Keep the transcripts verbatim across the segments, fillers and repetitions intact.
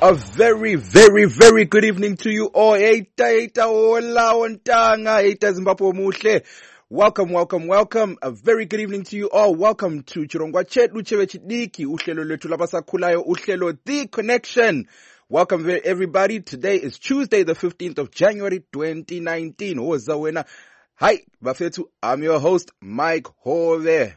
A very, very, very good evening to you all. Eita, eita, hola, ontanga, eita, Zimbabwe muhle. Welcome, welcome, welcome. A very good evening to you all. Welcome to Chirongwa Chetu Cheve Chidiki, uhlelo letu labasakhulayo, uhlelo The Connection. Welcome everybody. Today is Tuesday, the fifteenth of January, twenty nineteen. Hoza wena. Hi, bafethu. I'm your host, Mike Hove.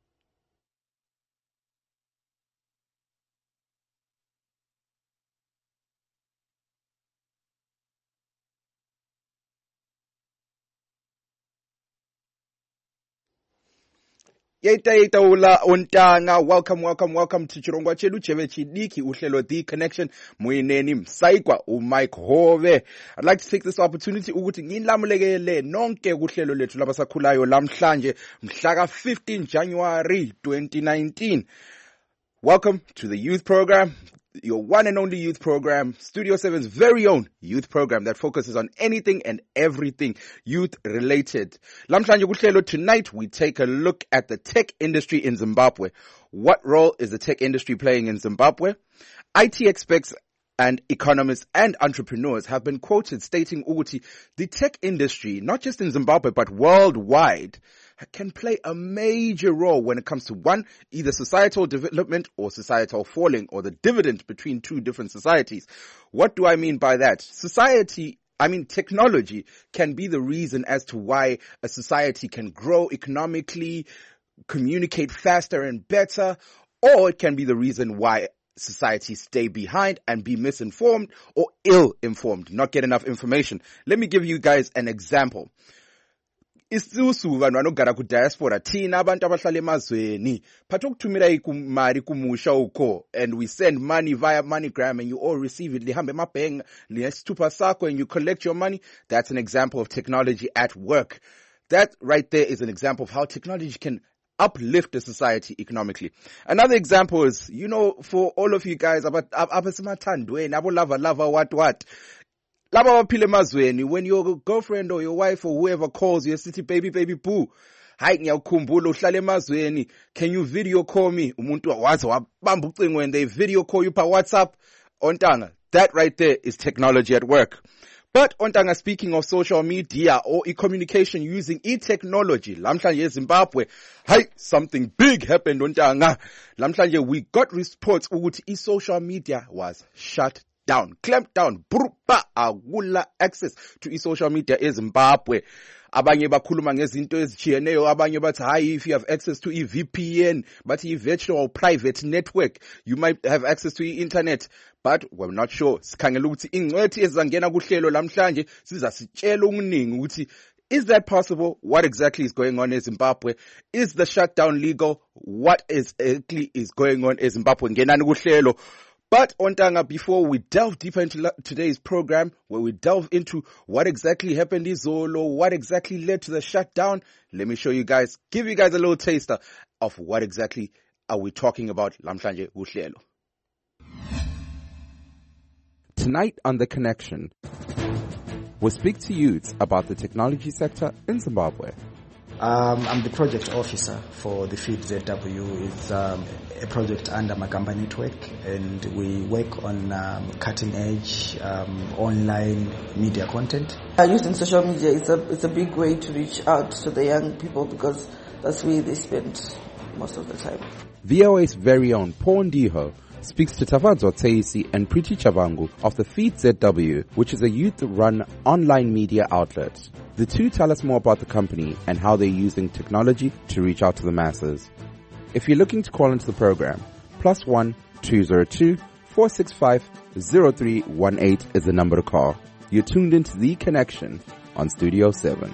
Yeta yeta ula ontanga. Welcome, welcome, welcome to Chirongwa Chetu Cheve Chidiki, uhlelo The Connection. Muineni msaikwa u Mike Hove. I'd like to take this opportunity ukuthi ngilamulekele nonke kuhlelo lethu labasakhulayo lamhlanje mhlaka fifteenth January twenty nineteen. Welcome to the youth program, your one and only youth program, Studio seven's very own youth program that focuses on anything and everything youth related. Lamhlanje kuhlelo, tonight we take a look at the tech industry in Zimbabwe. What role is the tech industry playing in Zimbabwe? I T experts and economists and entrepreneurs have been quoted stating ukuthi the tech industry, not just in Zimbabwe but worldwide, can play a major role when it comes to one, either societal development or societal falling, or the dividend between two different societies. What do I mean by that? Society, I mean technology can be the reason as to why a society can grow economically, communicate faster and better, or it can be the reason why societies stay behind and be misinformed or ill-informed, not get enough information. Let me give you guys an example. Isisusu vanhu vanogara ku diaspora thina abantu abahlala emazweni phatha ukuthumela imali kumusha uko, and we send money via MoneyGram and you all receive it lihambe emabhenki lesithupha sakho and you collect your money. That's an example of technology at work. That right there is an example of how technology can uplift the society economically. Another example is, you know, for all of you guys about abasemathandweni abo lava lava what what laba baphile emazweni, when your girlfriend or your wife or whoever calls you, sithi baby baby boo, hayi ngiyakukhumbula uhlala emazweni, can you video call me? Umuntu wazi wabamba ucingo when they video call you pa WhatsApp. Ontanga, that right there is technology at work. But ontanga, speaking of social media or e-communication using e-technology, lamhlanje eZimbabwe, hi, something big happened ontanga. Lamhlanje we got reports ukuthi e-social media was shut down, clamped down, brupa, akula access to e-social media eZimbabwe. Abanye bakhuluma ngezinto ezitshiyeneyo, abanye bathi hayi, if you have access to e-V P N, but e-virtual private network, you might have access to e-internet, but we're not sure. Sikhangela ukuthi ingcwethi ezizangena kuhlelo lamhlanje sizasitshela okuningi ukuthi, is that possible? What exactly is going on in Zimbabwe? Is the shutdown legal? What exactly is going on in Zimbabwe? Ngenani kuhlelo. But ontanga, before we delve deeper into today's program, where we delve into what exactly happened in Zolo, what exactly led to the shutdown, let me show you guys, give you guys a little taster of what exactly are we talking about lamhlanje kuhlelo. Tonight on The Connection, we'll speak to youths about the technology sector in Zimbabwe. Um, I'm the project officer for the Feed Z W. It's um, a project under Magamba Network, and we work on um, cutting-edge um, online media content. Uh, using social media, it's a it's a big way to reach out to the young people because that's where they spend most of the time. V O A's very own Paul Ndiho speaks to Tavadzo Teisi and Priti Chavangu of the Feed Z W, which is a youth-run online media outlet. The two tell us more about the company and how they're using technology to reach out to the masses. If you're looking to call into the program, plus one two zero two four six five zero three one eight is the number to call. You're tuned into The Connection on Studio seven.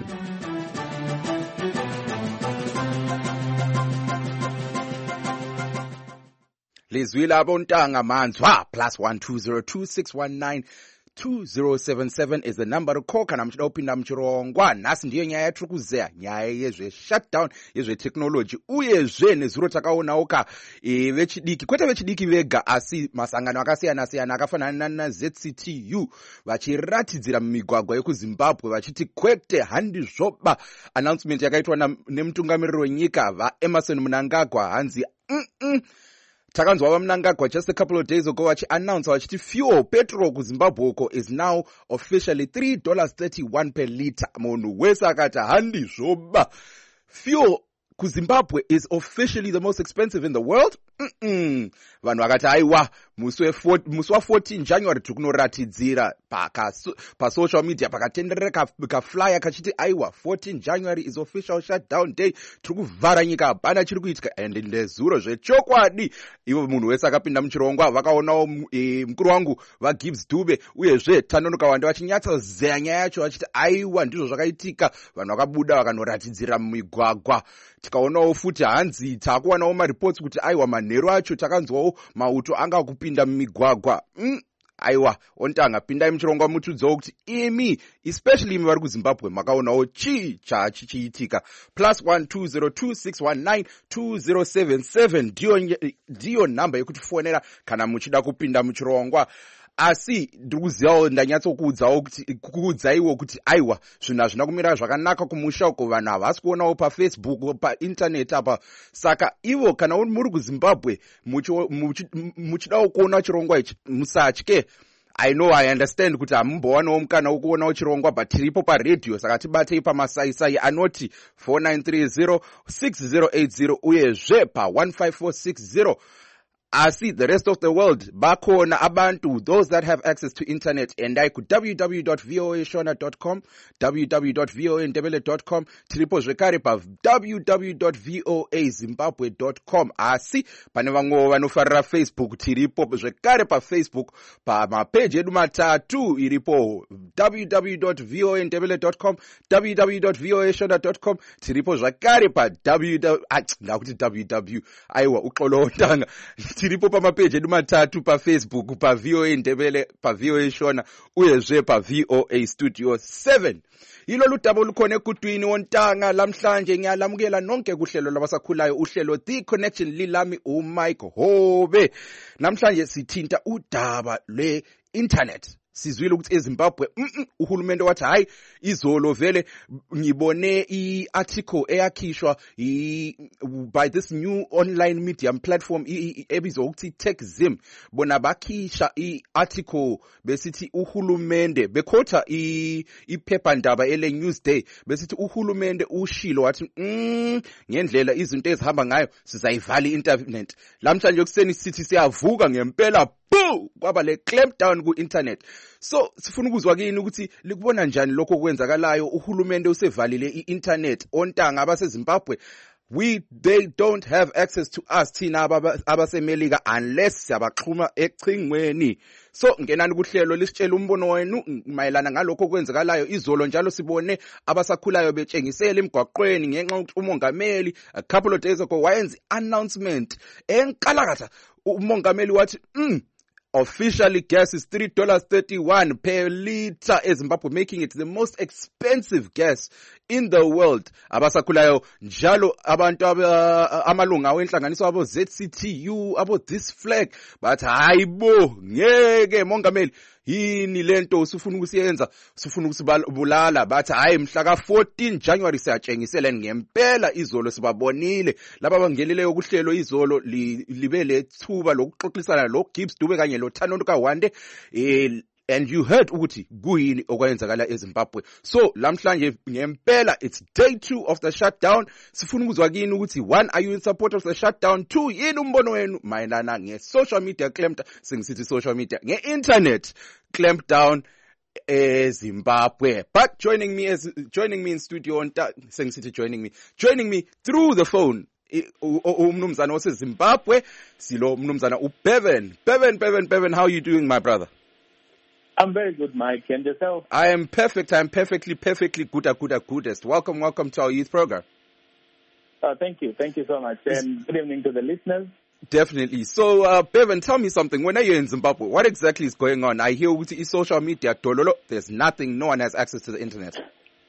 Lizwila bontanga manzwa, plus one two zero two six one nine two zero seven seven is the number to call. Kana mchidopinda mchirongwa nasi ndiyo nyaya yatrukuzeya nyaya yezve shutdown yezve technology uyezve nezuro takaona oka e, vechidiki kwete vechidiki vega asi masangano akasiyana siyana akafanana na Z C T U vachiratidzira mumigwagwa yekuZimbabwe vachiti kwete handi zvoba. Announcement yakaitwa nemutungamiriri wenyika vaEmerson Mnangagwa hanzi mm -mm. takanzwa vaMnangagwa just a couple of days ago vachi-announce vachiti fuel petrol kuZimbabwe uko is now officially three dollars thirty-one per litre. Munhu wese akati handizvoba. Fuel kuZimbabwe is officially the most expensive in the world. Mm-mm. Vanhu vakati aiwa musi wa14 January tikunoratidzira pasocial media pakatenderera kaflyer kachiti aiwa fourteen January is official shutdown day, tiri kuvhara nyika, hapana chiri kuitika. And ndezuro zvechokwadi. Ivo munhu wese akapinda muchirongwa vakaonawo e, mukuru wangu vaGibbs Dube uyezve Tanonoka Wande vachinyatsozeya nyaya yacho vachiti aiwa ndizvo zvakaitika. Vanhu vakabuda vakanoratidzira mumigwagwa. Tikaonawo futi hanzi takuwanawo mareports kuti aiwa manheru acho takanzwawo mauto anga kupinda mumigwagwa. Mm. Aiwa ontanga pindai muchirongwa mutudzowo kuti imi especially imi vari kuZimbabwe makaonawo chii chachichiitika. Plus one two zero two six one nine two zero seven seven ndiyo ndiyo namba yekuti fonera kana muchida kupinda muchirongwa. Asi ndiri kuzivawo ndanyatsokuudzawo kuti kuudzaiwo kuti aiwa zvinhu hazvina kumira zvakanaka kumusha uko, vanhu havasi kuonawo paFacebook painternet apa. Saka ivo kana muri kuZimbabwe muchidawo kuona chirongwa ichi musatye. I know, I understand kuti hamumbowanawo mukana wokuonawo chirongwa, but tiripo paradio, saka tibatei pamasaisai anoti four nine three zero six zero eight zero uyezve pa one five four six zero. I see the rest of the world bakona abantu, those that have access to internet, and I could w w w dot voa shona dot com, w w w dot voa ndebele dot com, tiripo zvekare pa w w w dot voa zimbabwe dot com. Asi pane vamwe vanofarira Facebook, tiripo zvekare pa Facebook pa mapage edu matatu iripo w w w dot voa ndebele dot com, w w w dot voa shona dot com, tiripo zvekare pa www ndakuti www aiwa uxolo ntanga tiripo pamapeji edu matatu paFacebook pa VOA Ndebele, pa VOA Shona uyezve pa VOA Studio seven. Ilo ludaba lukhona ekutwini wontanga lamhlanje. Ngiyalamukela nonke kuhlelo labasakhulayo, uhlelo The Connection, lilami uMike Hobe. Namhlanje sithinta udaba lwe-internet. Sizwile ukuthi eZimbabwe uhulumende wathi hayi izolo vele ngibone i-article eyakhishwa by this new online media platform ebizwa ukuthi TechZim. Bona bakhisha i-article besithi uhulumende bekhotha iphephandaba ele Newsday besithi uhulumende ushilo wathi mm, ngendlela izinto ezihamba ngayo sizayivala i-internet. Lamhlanje kuseni sithi siyavuka ngempela boo kwaba le clampdown ku internet. So sifuna ukuzwa kini ukuthi likubona njani lokho kwenzakalayo. Uhulumende usevalile i-internet, ontanga abaseZimbabwe we they don't have access to us thina abasemelika unless siyabaxhuma echingweni. So ngenani kuhlelo lisitshela umbono wenu mayelana ngalokho kwenzakalayo izolo. Njalo sibone abasakhulayo betshengisela emgwaqweni ngenxa ukuthi umongameli a couple of days ago wayenza announcement enkalakatha. Umongameli wathi mm officially gas is three dollars thirty-one per litre eZimbabwe, making it the most expensive gas in the world. Abasakhulayo njalo abantu amalunga wenhlanganiso abo Z C T U abo this flag but hayibo ngeke mongameli yini lento usufuna ukusiyenza, usufuna ukusibulala. Bathi hayi mhla ka fourteen January siyatshengisela ngempela izolo sibabonile laba bangeleleyo kuhlelo izolo libe lethuba lokuxoxisana lo Gibbs Dube kanye lo Tanonoka Wande eh and you heard ukuthi kuyini okwenzakala eZimbabwe. So lamhlanje ngempela it's day two of the shutdown. Sifuna ukuzwa kini ukuthi one, are you in support of the shutdown? Two, yini umbono wenu mayelana nge-social media clampdown, singisithi social media, nge-internet clampdown eZimbabwe. But joining me as joining me in studio on singisithi joining me joining me through the phone umnumzana oseZimbabwe silo mnumzana uBevan. Bevan Bevan Bevan, how are you doing my brother? I'm very good, Mike. And yourself? I am perfect. I am perfectly, perfectly good, good, goodest. Welcome, welcome to our youth program. Uh, thank you. Thank you so much. And good evening to the listeners. Definitely. So, uh, Bevan, tell me something. When are you in Zimbabwe? What exactly is going on? I hear with the social media, dololo, there's nothing. No one has access to the internet.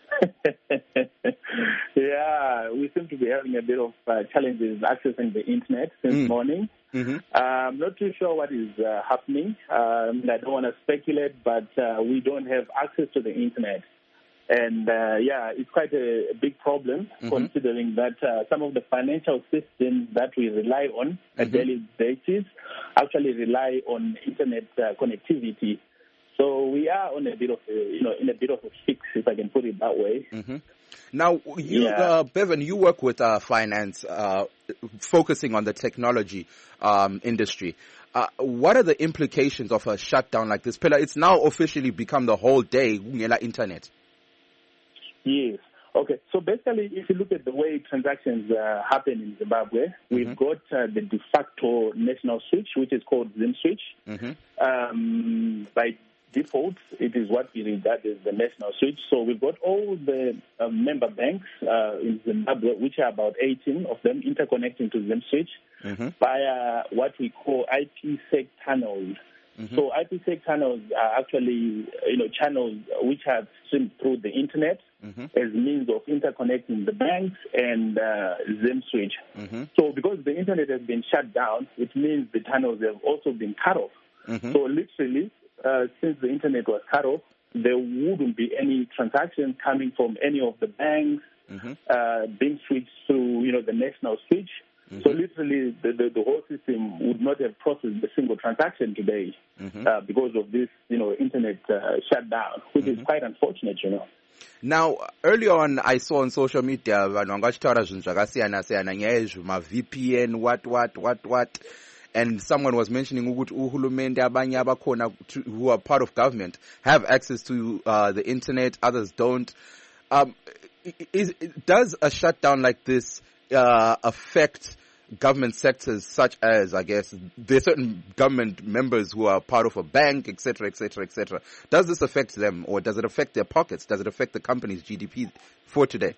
Yeah, we seem to be having a bit of uh, challenges accessing the internet since mm. morning. Mm-hmm. Uh, I'm not too sure what is uh, happening. Um, I don't want to speculate, but uh, we don't have access to the internet. And, uh, yeah, it's quite a, a big problem, mm-hmm. considering that uh, some of the financial systems that we rely on mm-hmm. a daily basis actually rely on internet uh, connectivity. So we are on a bit of a, you know, in a bit of a fix, if I can put it that way. Mm-hmm. Now, you, yeah. uh, Bevan, you work with uh, finance, uh, focusing on the technology um, industry. Uh, what are the implications of a shutdown like this? Pela, it's now officially become the whole day ngela internet. Yes. Okay. So basically, if you look at the way transactions uh, happen in Zimbabwe, mm-hmm. we've got uh, the de facto national switch, which is called ZimSwitch. Mm-hmm. Um, by default, it is what we regard as the national switch. So we've got all the uh, member banks uh, in Zimbabwe, which are about eighteen of them, interconnecting to ZimSwitch mm-hmm. via what we call I P sec tunnels. Mm-hmm. So I P sec tunnels are actually, you know, channels which have streamed through the internet mm-hmm. as means of interconnecting the banks and uh, ZimSwitch. Mm-hmm. So because the internet has been shut down, it means the tunnels have also been cut off. Mm-hmm. So literally, uh, since the internet was cut off, there wouldn't be any transactions coming from any of the banks mm-hmm. uh, being switched through, you know, the national switch. Mm-hmm. So literally, the, the, the whole system would not have processed a single transaction today mm-hmm. uh, because of this, you know, internet uh, shutdown, which mm-hmm. is quite unfortunate, you know. Now, early on, I saw on social media, vanhu vangachitaura zvinhu zvakasiyana siyana nyaya yezvima V P N, what, what, what, what. And someone was mentioning ukuthi uhulumende abanye abakhona who are part of government have access to uh, the internet, others don't. Um, is, does a shutdown like this Uh, affect government sectors such as, I guess, there are certain government members who are part of a bank, et cetera, et cetera, et cetera. Does this affect them, or does it affect their pockets? Does it affect the company's G D P for today?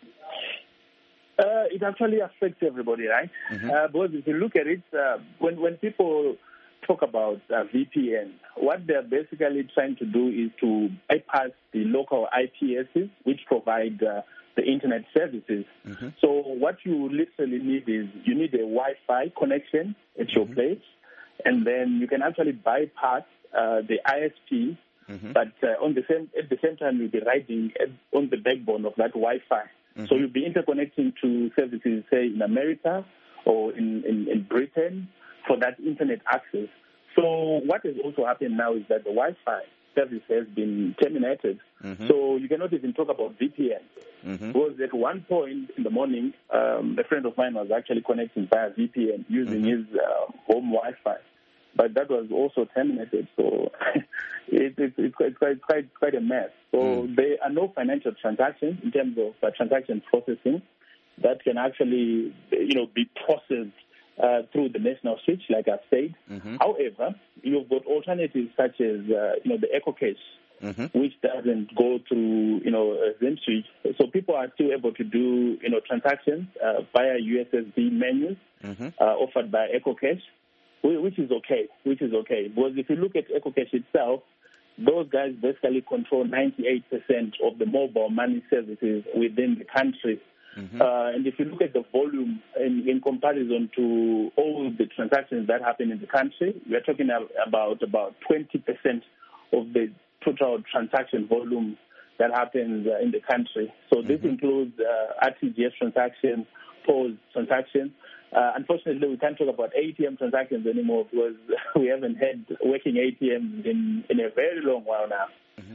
Uh, it actually affects everybody, right? Mm-hmm. Uh, because if you look at it, uh, when, when people talk about uh, V P N, what they're basically trying to do is to bypass the local I P Ss, which provide uh, the internet services. Mm-hmm. So what you literally need is you need a Wi-Fi connection at mm-hmm. your place, and then you can actually bypass uh, the I S P, mm-hmm. but uh, on the same at the same time you'll be riding at, on the backbone of that Wi-Fi. Mm-hmm. So you'll be interconnecting to services, say in America or in, in, in Britain, for that internet access. So what has also happened now is that the Wi-Fi service has been terminated. Mm-hmm. So you cannot even talk about V P N. Mm-hmm. Because at one point in the morning, um, a friend of mine was actually connecting via V P N using mm-hmm. his uh, home Wi-Fi. But that was also terminated. So it, it, it's, quite, it's, quite, it's quite, quite a mess. So mm. there are no financial transactions in terms of uh, transaction processing that can actually, you know, be processed Uh, through the national switch, like I've said. Mm-hmm. However, you've got alternatives such as, uh, you know, the EcoCash, mm-hmm. which doesn't go through, you know, a ZimSwitch. So people are still able to do, you know, transactions uh, via U S S B menus mm-hmm. uh, offered by EcoCash, which is okay, which is okay. Because if you look at EcoCash itself, those guys basically control ninety-eight percent of the mobile money services within the country. Mm-hmm. Uh, and if you look at the volume in, in comparison to all the transactions that happen in the country, we are talking about about twenty percent of the total transaction volume that happens uh, in the country. So this mm-hmm. includes uh, R T G S transactions, P O S transactions. Uh, unfortunately, we can't talk about A T M transactions anymore because we haven't had working A T Ms in, in a very long while now. Mm-hmm.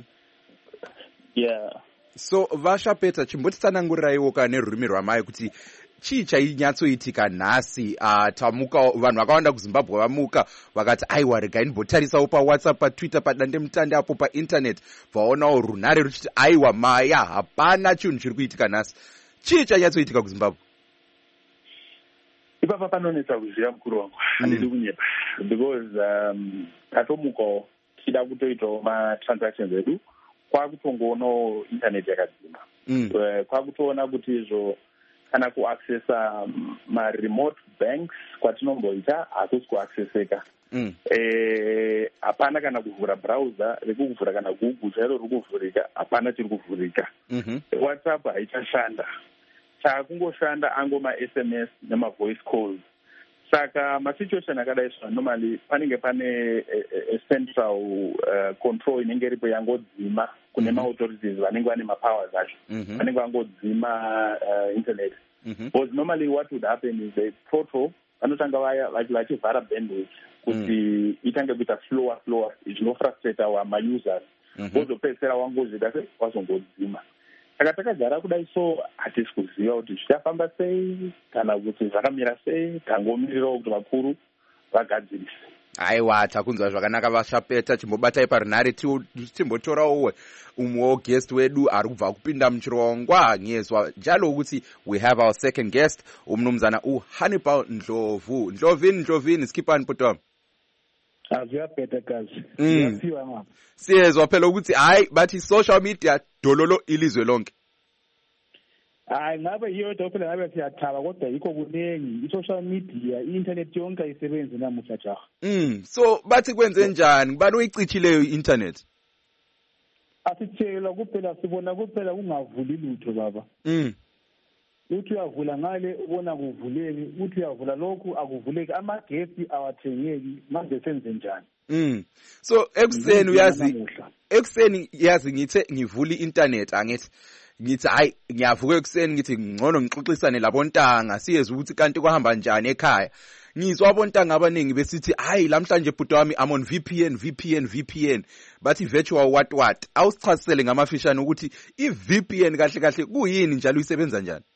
Yeah. So Vasha Peter chimbotitsanangurirawo kana nerurimi rwamai kuti chii chainyatsoitika nhasi uh, tamuka vanhu vakawanda kuZimbabwe vamuka vakati aiwa regai ndibotarisawo paWhatsApp paTwitter padandemutande apo painternet vaonawo runhare ruchiti aiwa maya hapana chinhu chiri kuitika nhasi. Chii chanyatsoitika kuZimbabwe? Ipapa panonetsa kuziva mukuru wangu handidi kunyepa because um, tatomukawo tichida kutoitawo matransactions edu kwakutongoonawo internet yakadzima mm. uh, kwakutoona kuti izvo kana kuaccessa maremote banks kwatinomboita hakusi kuaccesseka mm. eh, hapana kana kuvhura browser rekukuvhura kana google chairo riri kuvhurika hapana chiri kuvhurika mm-hmm. WhatsApp haichashanda chaakungoshanda ango ma-S M S nema-voice calls. saka masituation akadai so normally panenge pane a, a central uh, control inenge iripo yangodzima kune mm-hmm. ma-authorities vanenge vane ma-powers acho mm-hmm. vanenge vangodzima uh, internet mm-hmm. because normally what would happen is the proto vanotanga vachivhara bandwidth kuti mm. itange kuita flower flower zvinofrustrata wama-users vozopedzisira wangozvida se wazongodzima. Saka takagara kudai so hatisi kuziva kuti zvichafamba sei kana kuti zvakamira sei, tangomirirawo kuti vakuru vagadzirise. Aiwa, takunzwa zvakanaka Vashapeta, chimbobatai parunhare timbotorawo umwewo guest wedu ari kubva kupinda muchirongwa nyezwa jalo ukuthi we have our second guest umnumzana uHannibal Ndlovu. Ndlovini, Ndlovini, skipani potom. Aziyaphetha kazi. Ngiyaphiwa mama. Siyezwa phela ukuthi hayi bathi social media dololo ilizwe lonke. Hayi ngabe yiyo phela ngabe siyathaba kodwa yikho kunengi i-social media i-internet yonke ayisebenzi namuhla jaha. Mm so bathi kwenze njani bani uyicichileyo i-internet? Asitshela kuphela sibona kuphela kungavuli lutho baba. Mm uthi uyavula ngale ubona kuvuleki, uthi uyavula lokhu akuvuleki, amagesi awathengeki, manje senze njani? Mm so ekuseni uyazi ekuseni yazi ngithe ngivula i-internet angithi ngithi hayi ngiyavuka ekuseni ngithi ngcono ngixoxisane labontanga siyeza ukuthi kanti kwahamba njani ekhaya. Ngizwa abontanga abaningi besithi hayi lamhlanje bhuti wami I'm on V P N V P N V P N bathi virtual what what. Awusichasisele ngamafishane ukuthi i-V P N kahle kahle kuyini njalo isebenza njani?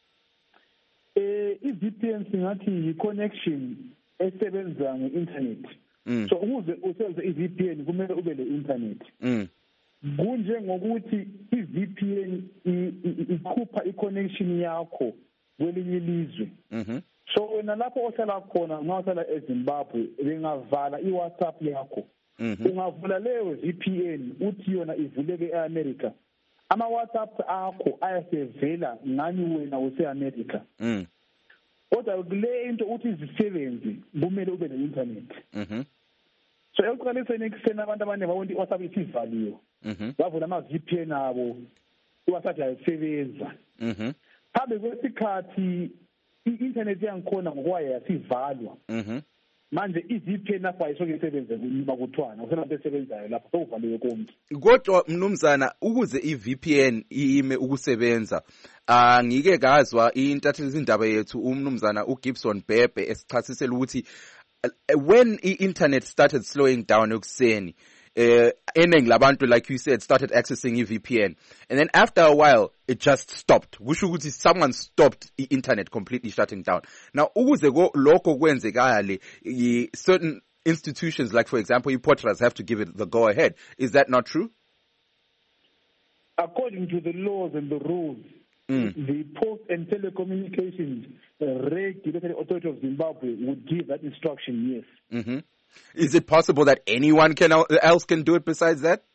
Eh i-V P N singathi yi-connection esebenza nge-internet. Mm. So ukuze usebenzise i-V P N kumele ube le-internet. Mm. Kunje ngokuthi i-V P N ikhupha i-connection yakho kwelinye ilizwe. Mhm. So wena lapho ohlala khona ngawuhlala eZimbabwe bengavala i-WhatsApp yakho. Mhm. Ungavula leyo V P N uthi yona ivuleke e-America. Ama WhatsApp akho ayasevela ngani wena use-America. Mm. Kodwa kule into uthi izisebenzi kumele ube ne-internet. Mhm. So ekuqaliseni ekuseni abantu abaningi babona i-WhatsApp isivaliwe. Mhm. Bavula ama-V P N abo i-WhatsApp yayisebenza. Mhm. Phambi kwesikhathi i-internet yangikhona ngokwayo yasivalwa. Mhm. Manje i-V P N lapho ayisoke isebenze kuthwana usenabantu esebenzayo lapho sokuvaliwe konke. Kodwa mnumzana ukuze i-V P N ime ukusebenza angike gazwa intatheli indaba yethu umnumzana uGibson Bhebhe esichasisela ukuthi when i-internet started slowing down ekuseni uh, ening labantu like you said started accessing i-V P N and then after a while it just stopped. Kusho ukuthi someone stopped i-internet completely shutting down. Now ukuze lokho kwenzekale certain institutions like for example i-Potras have to give it the go ahead. Is that not true? According to the laws and the rules, mm. the Post and Telecommunications Regulatory Authority of Zimbabwe would give that instruction, yes. Mm-hmm. Is it possible that anyone can else can do it besides that?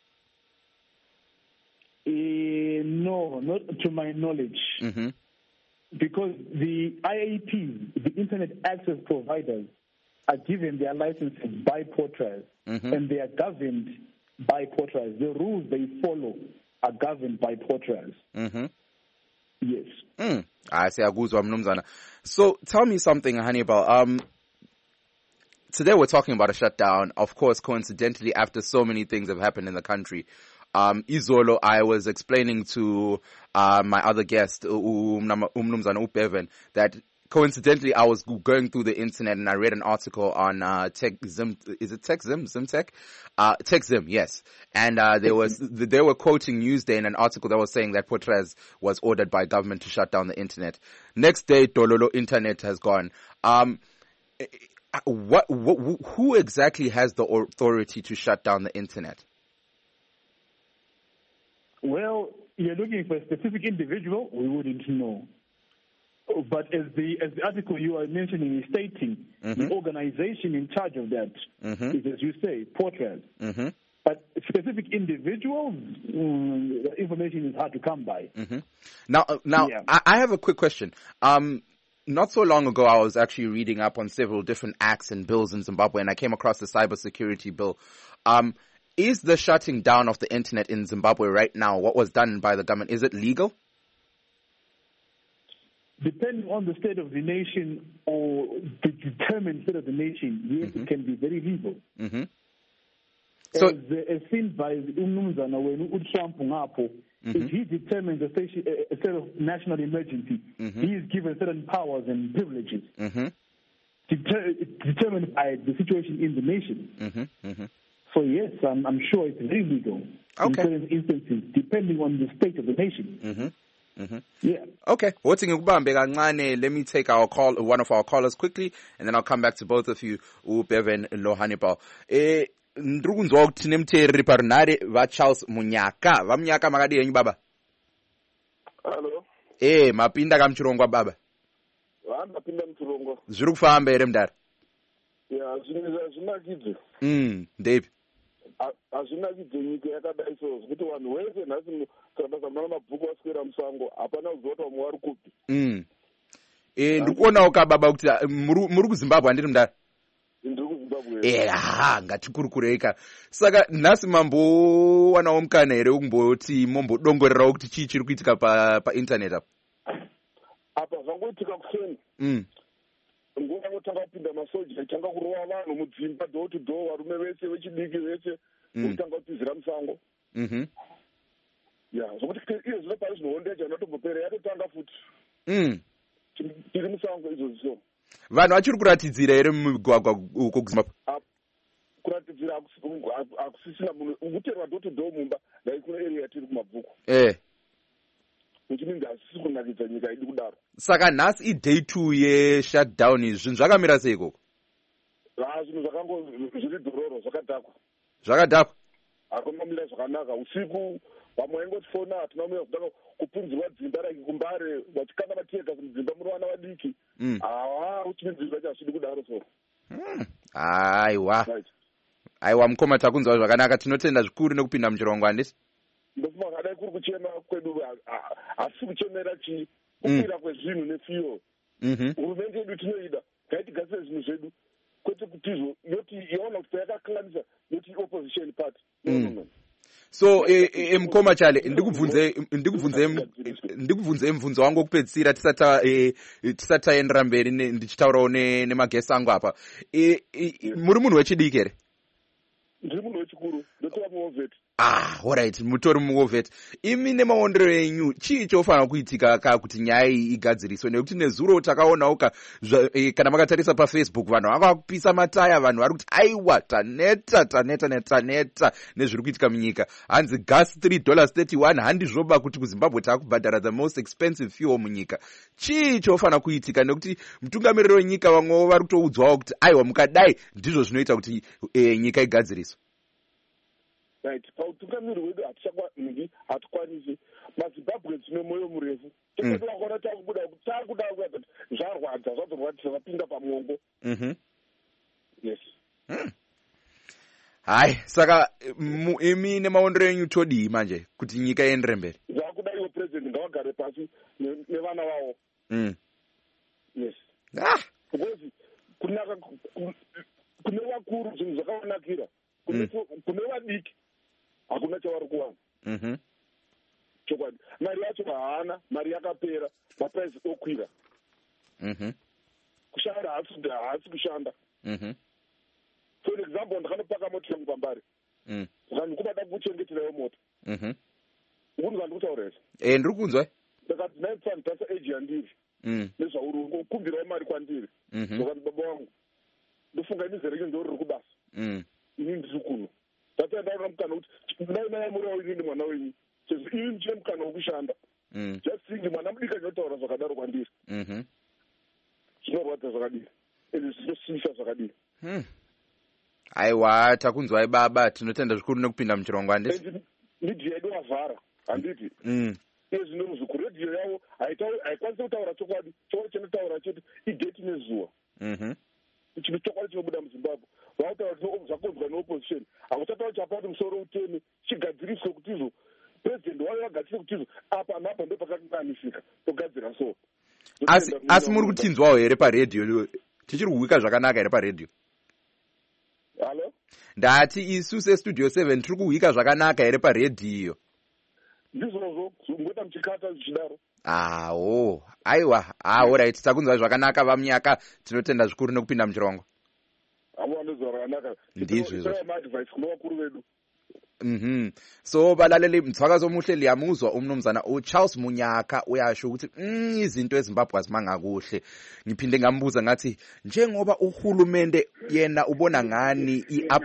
Uh, no, not to my knowledge. Mm-hmm. Because the I A Ps, the Internet Access Providers, are given their licenses by Potras, mm-hmm. and they are governed by Potras. The rules they follow are governed by Potras. Mm-hmm. Yes. Mm. I say aguzwa mnumzana. So tell me something, Hannibal. Um, today we're talking about a shutdown. Of course, coincidentally, after so many things have happened in the country. Um, Izolo, I was explaining to uh, my other guest, Umnumzana Ubevan, that coincidentally I was going through the internet and I read an article on uh, Tech Zim. Is it Tech Zim? Zimtech? Uh, Tech Zim, yes. And uh, there was they were quoting Newsday in an article that was saying that Potras was ordered by government to shut down the internet. Next day, Dololo internet has gone. Um, what, what? Who exactly has the authority to shut down the internet? Well, you're looking for a specific individual. We wouldn't know. But as the as the article you are mentioning is stating, mm-hmm. the organization in charge of that mm-hmm. is, as you say, Potras. Mm-hmm. But specific individuals, mm, the information is hard to come by. Mm-hmm. Now, uh, now yeah. I, I have a quick question. Um, not so long ago, I was actually reading up on several different acts and bills in Zimbabwe, and I came across the cybersecurity bill. Um, is the shutting down of the internet in Zimbabwe right now, what was done by the government, is it legal? depending on the state of the nation or the determined state of the nation, yes, mm-hmm. it can be very legal. Mm-hmm. So, as, uh, as seen by Umnumzana when Trump Ngapo, mm-hmm. if he determines a state, a state of national emergency, mm-hmm. he is given certain powers and privileges mm-hmm. deter- determined by the situation in the nation. Mm-hmm. Mm-hmm. So yes, I'm, I'm sure it's very legal okay. in certain instances, depending on the state of the nation. Mm-hmm. Mm-hmm. Yeah. Okay. Let me take our call, one of our callers quickly, and then I'll come back to both of you, Bevan Lohanipal. Eh, ndrukunzwa kuti tine muteereri parunare vaCharles Munyaka. VaMunyaka makadii henyu baba? Hello. Eh, mapinda kamuchirongwa baba? Vandapinda muchirongwa. Zviri kufamba here mudare? Ya, zvinakidze. Mm, ndepi? Hazvinakidze nyika yakadai so zvekuti vanhu vese nhasi basa mana mabhuku vaswera musango hapana kuziva kuti vamwe vari kupi. Mm. Eh, ndikuonawo kababa kuti muri kuZimbabwe handiri mudare? Ndiri kuZimbabwe. Eh, ha, ngatikurukureka. Saka nhasi mambowanawo mukana here wekumboti mombodongorerawo kuti chii chiri kuitika pa painternet apa? Apa zvangoitika kuseni. Mm. Nguva yangotanga kupinda masoja itanga kurova vanhu mudzimba door to door, varume vese vechidiki vese votanga kutizira musango. Mhm. Ya, zvokuti iyo zvino pari zvinoondeja inotombopera yatotanga futi. Mm. Tiri musango izvozvi so. Vanhu vachiri kuratidzira here mumigwagwa uko kuZimbabwe? Kuratidzira akusisina munhu kuterwa door to door mumba dai kune area yatiri kumabvuku. Eh. Which means hasisi kunakidza nyika idi kudaro. Saka nhasi iday two yeshutdown izvi zvinhu zvakamira sei ikoko? Ha, zvinhu zvakango zviri dhororo zvakadhakwa. Zvakadhakwa? Hakuna mira zvakanaka. Usiku vamwe vaingotifona hatina kumira kudaro kupunzirwa dzimba raki kumbare vachikanda matiyeka mudzimba muri vana vadiki. Hawa which means zvinhu zvacho hazvidi kudaro so. Aiwa. Aiwa mukoma takunzwa zvakanaka, tinotenda zvikuru nekupinda muchirongwa handisi? Ndofuma kadai kuri kuchema kwedu hasi kuchemera chi kupira kwezvinhu nefiyo. Hurumende yedu tinoida ngaitigadzire zvinhu zvedu kwete kutizvo yoti yaona kuti yakakanganisa yoti opposition party. So eh mukoma chale ndikubvunze ndikubvunze ndikubvunze mvunzo wangu wokupedzisira tisata tisata taendera mberi ndichitaurawo nemagesi angu apa. Muri munhu wechidiki here? Ndiri munhu wechikuru, ndotora muovheti. Ah, alright, mutori muovheti. Imi nemaondero enyu chii chofanira kuitika ka kuti nyaya iyi igadziriswe? Nekuti nezuro takaonawo kana makatarisa paFacebook vanhu vanga kupisa mataya, vanhu vari kuti aiwa taneta taneta netaneta nezviri kuitika munyika. Hanzi gas three dollars thirty-one handizvoba kuti kuZimbabwe taakubhadhara the most expensive fuel munyika. Chii chofanira kuitika? Nekuti mutungamiriri wenyika vamwewo vari kutoudzwawo kuti aiwa mukadai ndizvo zvinoita kuti nyika igadziriswe. Right, pautungamiri hwedu hatichakwanisi hatikwanisi. MaZimbabwe dzine mwoyo murefu. Tikatoona takubuda takuda kuti zvarwadza zvazorwadza zvapinda pamuongo. Mhm. Yes. Hai, saka imi nemaondero enyu todii manje kuti nyika iendere mberi? Zvakuda iwo president ngavagare pasi nevana vavo. Mm. Yes. Ah, because kunaka kune vakuru zvinhu zvakavanakira. Kune vadiki hakuna chavari kuwana. Mhm. Chokwadi. Mari yacho haana, mari yakapera, maprice okwira. Mhm. Kushanda haasi haasi kushanda. Mhm. For example, ndakanopaka moto yangu pambare. Mm. Vanhu kubada kuchengeterawo moto. Mhm. Ukunzi vandikutaurira. Eh, ndiri kunzwa. Ndakati naitsani tasa age yandiri. Mm. Nezvauri ukumbirawo mari kwandiri. Mhm. Ndakati baba wangu. Ndofunga inizere renyu ndori kubasa. Mm. Ini ndiri kuno. Tataenda mukana kuti dai naye muri wawo ini mwana wenyu. Sezvo ini ndichine mukana wokushanda. Mm. Just think mwana mudiki anotaura zvakadaro kwandiri. Mhm. Zvinorwadza zvakadini. Ende zvinosisa zvakadini. Hmm. Aiwa takunzwai baba, tinotenda zvikuru nekupinda muchirongwa handisi? Midhi yedu wavhara handiti. Mm. Iye zvinonzi kuredhiyo yavo haikwanisi kutaura chokwadi. Chokwadi chinotaura chete idheti nezuva. Mhm. Chino chokwadi chinobuda muZimbabwe. Vataura zvakonzwa neopposition. Hakuchataura chapati musoro uteme chigadziriswe kuti izvo president wayo agadzirise kuti izvo apa napa ndo pakakanganisika togadzira so. Asi asi muri kutinzwawo here paredhiyo? Tichiri kuwika zvakanaka here paredhiyo? Hello? Ndati isu sestudio seven tiri kuwika zvakanaka here paredhiyo? Ndizvozvo ngoita muchikata zvichidaro. awo aiwa awo right takunzwa zvakanaka vamnyaka tinotenda zvikuru nekupinda muchirongo avana zvakanaka ndizvo izvo advice kuna vakuru vedu. Mhm. So balaleli mthwakazo omuhle liyamuzwa umnumzana uCharles Munyaka uyasho ukuthi mm, izinto eZimbabwe azimanga kuhle. Ngiphinde ngambuza ngathi njengoba uhulumende yena ubona ngani i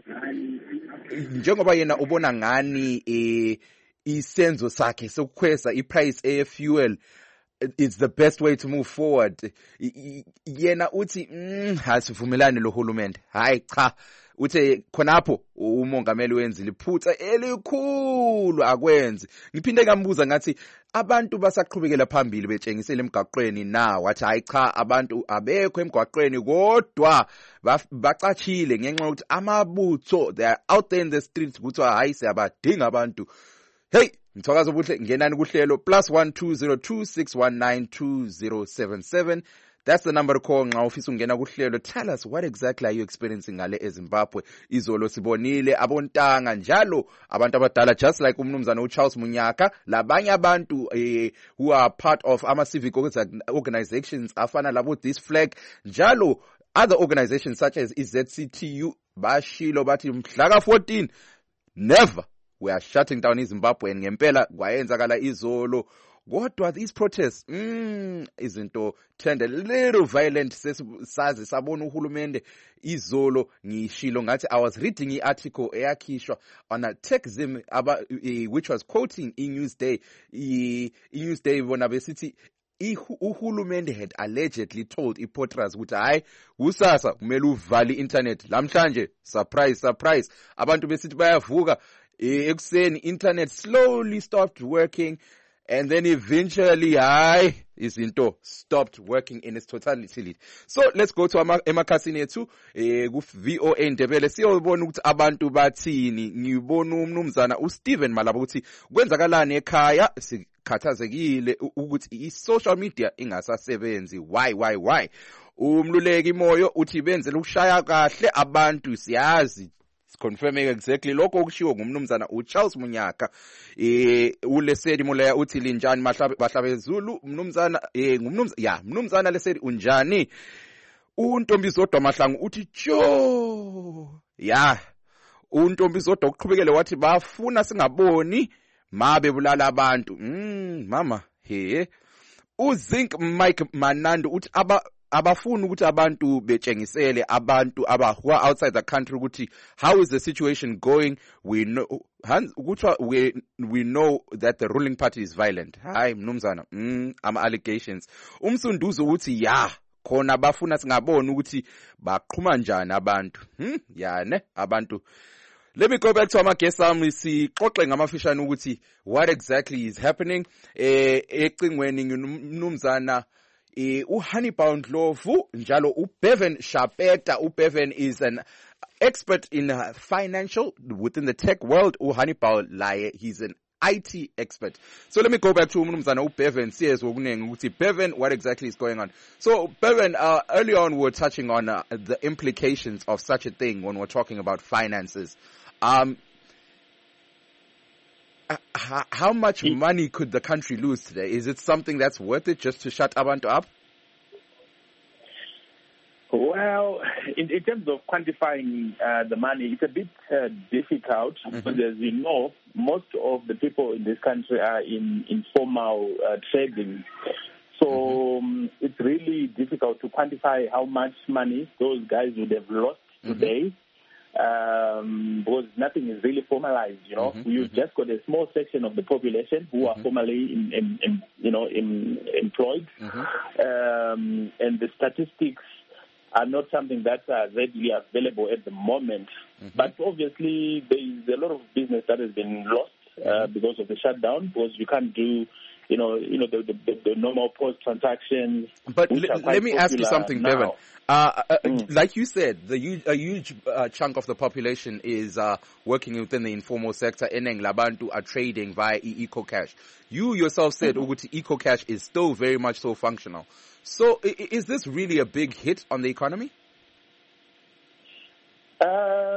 njengoba yena ubona ngani eh isenzo sakhe sokukhweza iprice e fuel it's the best way to move forward. Yena uthi mm, hasivumelani lo hulumende. Hayi cha uthe khonapho umongameli wenzile iphutha elikhulu akwenzi. Ngiphinde ngambuza ngathi abantu basaqhubekela phambili betshengisela emgaqweni na wathi hayi cha abantu abekho emgaqweni kodwa bacachile ngenxa yokuthi amabutho they are out there in the streets kuthiwa hayi siyabadinga abantu. Hey mthwakazo obuhle ngenani kuhlelo plus one two zero two six one nine two zero seven seven. That's the number to call nxa ufisa ungena kuhlelo. Tell us what exactly are you experiencing ngale eZimbabwe. Izolo sibonile abontanga njalo abantu abadala just like umnumzana uCharles Munyaka labanye abantu eh, who are part of ama civic organizations afana labo This Flag njalo other organizations such as Z C T U bashilo bathi mhla ka fourteen never we are shutting down iZimbabwe ngempela kwayenzakala izolo. Kodwa these protests mm, izinto turned a little violent. Sazi sabona uhulumende izolo ngishilo ngathi I was reading the article eyakhishwa on a Techzim aba uh, which was quoting iNewsday iNewsday bona besithi uhulumende had allegedly told iPortras ukuthi hayi kusasa kumele uvale internet lamhlanje surprise surprise abantu besithi bayavuka ekuseni internet slowly stopped working. And then eventually, I izinto stopped working in its totality. So let's go to emakhasini ethu eh ku V O A Ndebele siyobona ukuthi abantu bathini. Ngibona umnumzana uSteven Malaba ukuthi kwenzakalani ekhaya sikhathazekile ukuthi i-social media ingasasebenzi. Why why why? Umluleki Moyo uthi benzele ukushaya kahle abantu siyazi confirming exactly lokho okushiwo ngumnumzana uCharles Munyaka. Eh uLesedi Moleya uthi linjani bahlabezulu umnumzana eh ngumnumzana ya umnumzana Lesedi unjani. uNtombizodwa Mahlangu uthi jo ya uNtombizodwa uqhubekele wathi bafuna singaboni mabe bulala abantu. Mm mama he uZink Mike Manando uthi aba abafuni ukuthi abantu betshengisele abantu abahwa outside the country ukuthi how is the situation going. We know ukuthi we we know that the ruling party is violent. Hayi mnumzana mm ama allegations. Umsunduzo uthi ya khona bafuna singaboni ukuthi baqhuma njani abantu. Hmm ya ne abantu. Let me go back to our guest sami sixoxe ngamafishane ukuthi what exactly is happening eh ecingweni ngumnumzana Uh, uHannibal Ndlovu njalo uBevan Shapeta. uBevan is an expert in uh, financial within the tech world. uHannibal laye he's an I T expert. So let me go back to umnumzana uBevan siyezwe okunengi ukuthi Bevan what exactly is going on. So Bevan, uh, earlier on we were touching on uh, the implications of such a thing when we're talking about finances. Um How, how much money could the country lose today? Is it something that's worth it just to shut abantu up? Well, in, in terms of quantifying uh, the money, it's a bit uh, difficult mm-hmm. because, as you know, most of the people in this country are in informal uh, trading. So mm-hmm. um, it's really difficult to quantify how much money those guys would have lost mm-hmm. today. Um, because nothing is really formalized, you know. Mm-hmm, You've mm-hmm. just got a small section of the population who mm-hmm. are formally, in, in, in, you know, in, employed, mm-hmm. um, and the statistics are not something that are readily available at the moment. Mm-hmm. But obviously, there is a lot of business that has been lost uh, mm-hmm. because of the shutdown, because you can't do. You know, you know the the, the normal post transactions. But l- let me ask you something, now. Bevan. Uh, uh, mm. Like you said, the huge, a huge uh, chunk of the population is uh, working within the informal sector. Eneng labantu are trading via EcoCash. You yourself said, mm-hmm. Uguti, EcoCash is still very much so functional. So, I- is this really a big hit on the economy?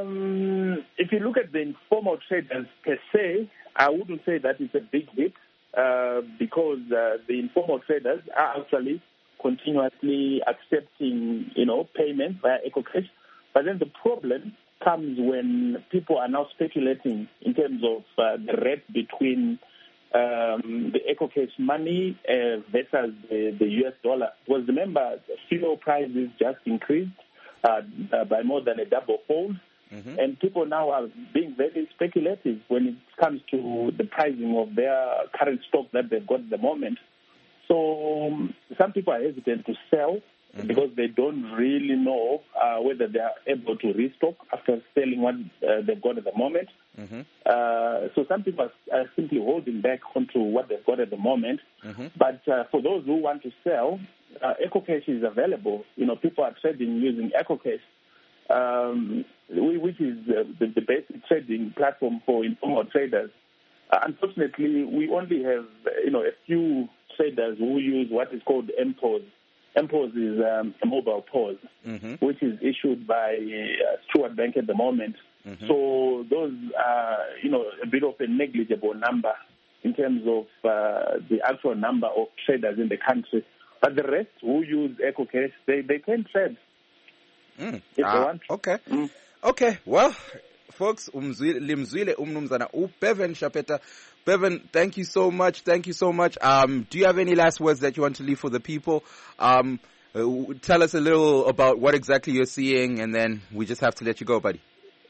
Um, if you look at the informal traders per se, I wouldn't say that it's a big hit. uh, because uh, the informal traders are actually continuously accepting, you know, payments via EcoCash. But then the problem comes when people are now speculating in terms of uh, the rate between um, the EcoCash money uh, versus the, the U S dollar. Because remember, fuel prices just increased uh, uh, by more than a double fold. Mm-hmm. And people now are being very speculative when it comes to the pricing of their current stock that they've got at the moment. So um, some people are hesitant to sell mm-hmm. because they don't really know uh, whether they are able to restock after selling what uh, they've got at the moment. Mm-hmm. Uh, so some people are, are simply holding back onto what they've got at the moment. Mm-hmm. But uh, for those who want to sell, uh, EcoCash is available. You know, people are trading using EcoCash, um, which is uh, the, the basic trading platform for informal traders. Uh, unfortunately, we only have, you know, a few traders who use what is called M P O S. M P O S is um, a mobile P O S, mm-hmm. which is issued by uh, Stuart Bank at the moment. Mm-hmm. So those are, you know, a bit of a negligible number in terms of uh, the actual number of traders in the country. But the rest who use EcoCash, they, they can trade mm. if ah, they want. Okay. Mm. Okay, well, folks, limzwile umnumzana uBevan Chapeta. Bevan, thank you so much. Thank you so much. Um, do you have any last words that you want to leave for the people? Um, uh, tell us a little about what exactly you're seeing, and then we just have to let you go, buddy.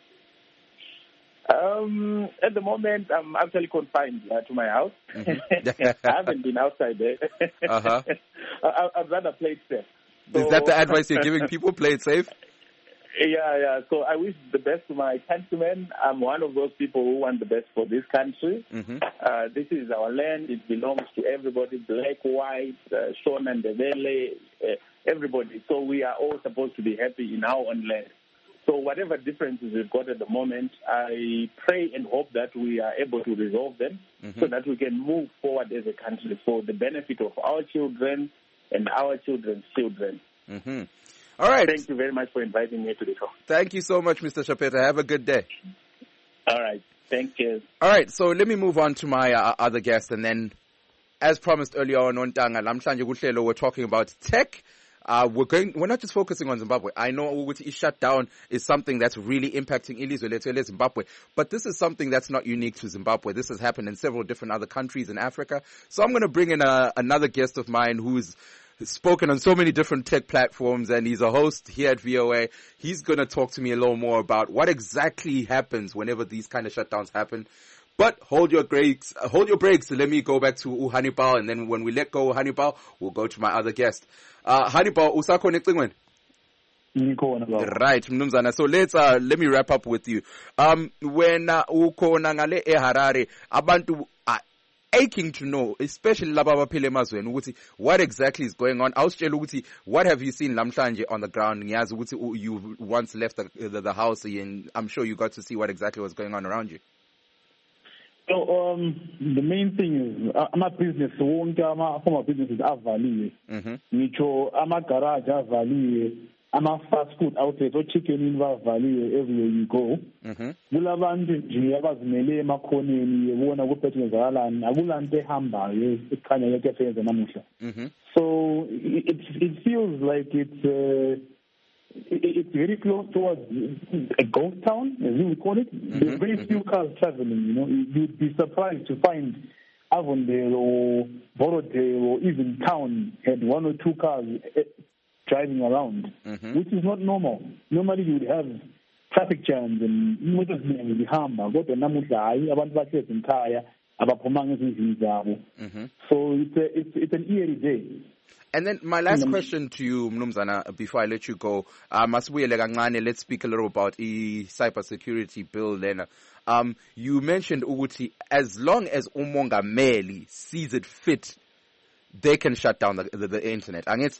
Um, at the moment, I'm actually confined uh, to my house. Mm-hmm. I haven't been outside there. Uh-huh. I, I'd rather play it safe. So, is that the advice you're giving people? Play it safe? Yeah, yeah. So I wish the best to my countrymen. I'm one of those people who want the best for this country. Mm-hmm. Uh, this is our land. It belongs to everybody, black, white, uh, Shona and Ndebele, uh, everybody. So we are all supposed to be happy in our own land. So whatever differences we've got at the moment, I pray and hope that we are able to resolve them mm-hmm. so that we can move forward as a country for the benefit of our children and our children's children. Mm-hmm. All right. Thank you very much for inviting me to the show. Thank you so much, Mister Chapeta. Have a good day. All right. Thank you. All right. So let me move on to my uh, other guest. And then, as promised earlier on, Ontanga, Lamhlanje Kuhlelo, we're talking about tech. Uh, we're going, we're not just focusing on Zimbabwe. I know Ukuthi shutdown is something that's really impacting Ilizwe Lethu Zimbabwe, but this is something that's not unique to Zimbabwe. This has happened in several different other countries in Africa. So I'm going to bring in a, another guest of mine who's spoken on so many different tech platforms, and he's a host here at V O A. He's going to talk to me a little more about what exactly happens whenever these kind of shutdowns happen. But hold your brakes, uh, hold your brakes. Let me go back to uHannibal, and then when we let go of Hannibal, we'll go to my other guest. Uh, Hannibal, usakho necingweni? Right, mnumzana. So let's uh, let me wrap up with you. Um, when uh, ukhona ngale eHarare, abantu are aching to know, especially laba abaphila emazweni, ukuthi what exactly is going on. Awusitshela ukuthi what have you seen lamhlanje on the ground? Ngiyazi ukuthi you once left the, the, the house, and I'm sure you got to see what exactly was going on around you. So um, the main thing is, uh, my business, wonke ama businesses avaliwe. Ngitsho ama garage avaliwe, ama fast food outlets, o chicken inn bavaliwe everywhere you go. Kulabantu nje abazimele emakhoneni yebona kuphethe ngezakalani, akulanto ehambayo ekhanya yeke esebenza namuhla. So it it feels like it's uh, it's very close towards a ghost town, as we would call it. Mm-hmm. There's very few cars traveling, you know. You'd be surprised to find Avondale or Borodale or even town had one or two cars driving around, mm-hmm. which is not normal. Normally you would have traffic jams and motors zihamba, kodwa namuhla hayi abantu bahlezi ekhaya abaphumanga ezindlini zabo. So it's a, it's it's an eerie day. And then my last question to you, Mnumzana, before I let you go, um, let's speak a little about the cybersecurity bill. Then, um, you mentioned Uguti, as long as umongameli sees it fit, they can shut down the, the, the internet. And it's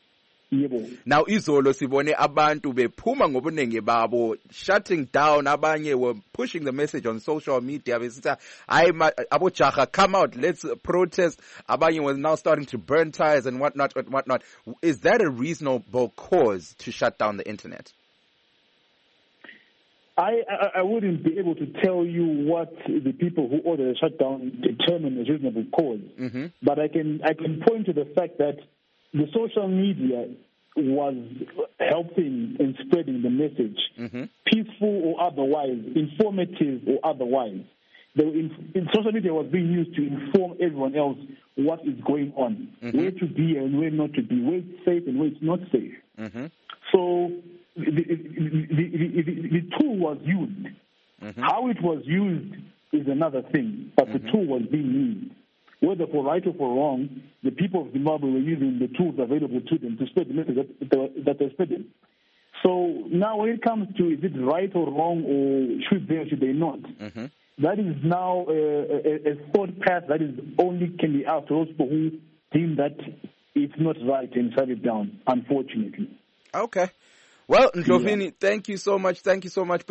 now izolo sibone abantu bephuma ngobunengi babo shutting down, abanye were pushing the message on social media besithi hayi abojaha come out, let's protest. Abanye was now starting to burn tires and whatnot and whatnot. Is that a reasonable cause to shut down the internet? I, I, I wouldn't be able to tell you what the people who ordered the shutdown determined as reasonable cause. Mm-hmm. But I can I can point to the fact that the social media was helping in spreading the message, mm-hmm. peaceful or otherwise, informative or otherwise. The in, in social media was being used to inform everyone else what is going on, mm-hmm. where to be and where not to be, where it's safe and where it's not safe. Mm-hmm. So the, the, the, the, the tool was used. Mm-hmm. How it was used is another thing, but mm-hmm. the tool was being used. Whether for right or for wrong, the people of Zimbabwe were using the tools available to them to spread the message that, that, that they're spreading. So now when it comes to is it right or wrong or should they or should they not, mm-hmm. that is now a, a, a thought path that is only can be asked to those people who deem that it's not right and shut it down, unfortunately. Okay. Well, Ndlovini, yeah. thank you so much. Thank you so much.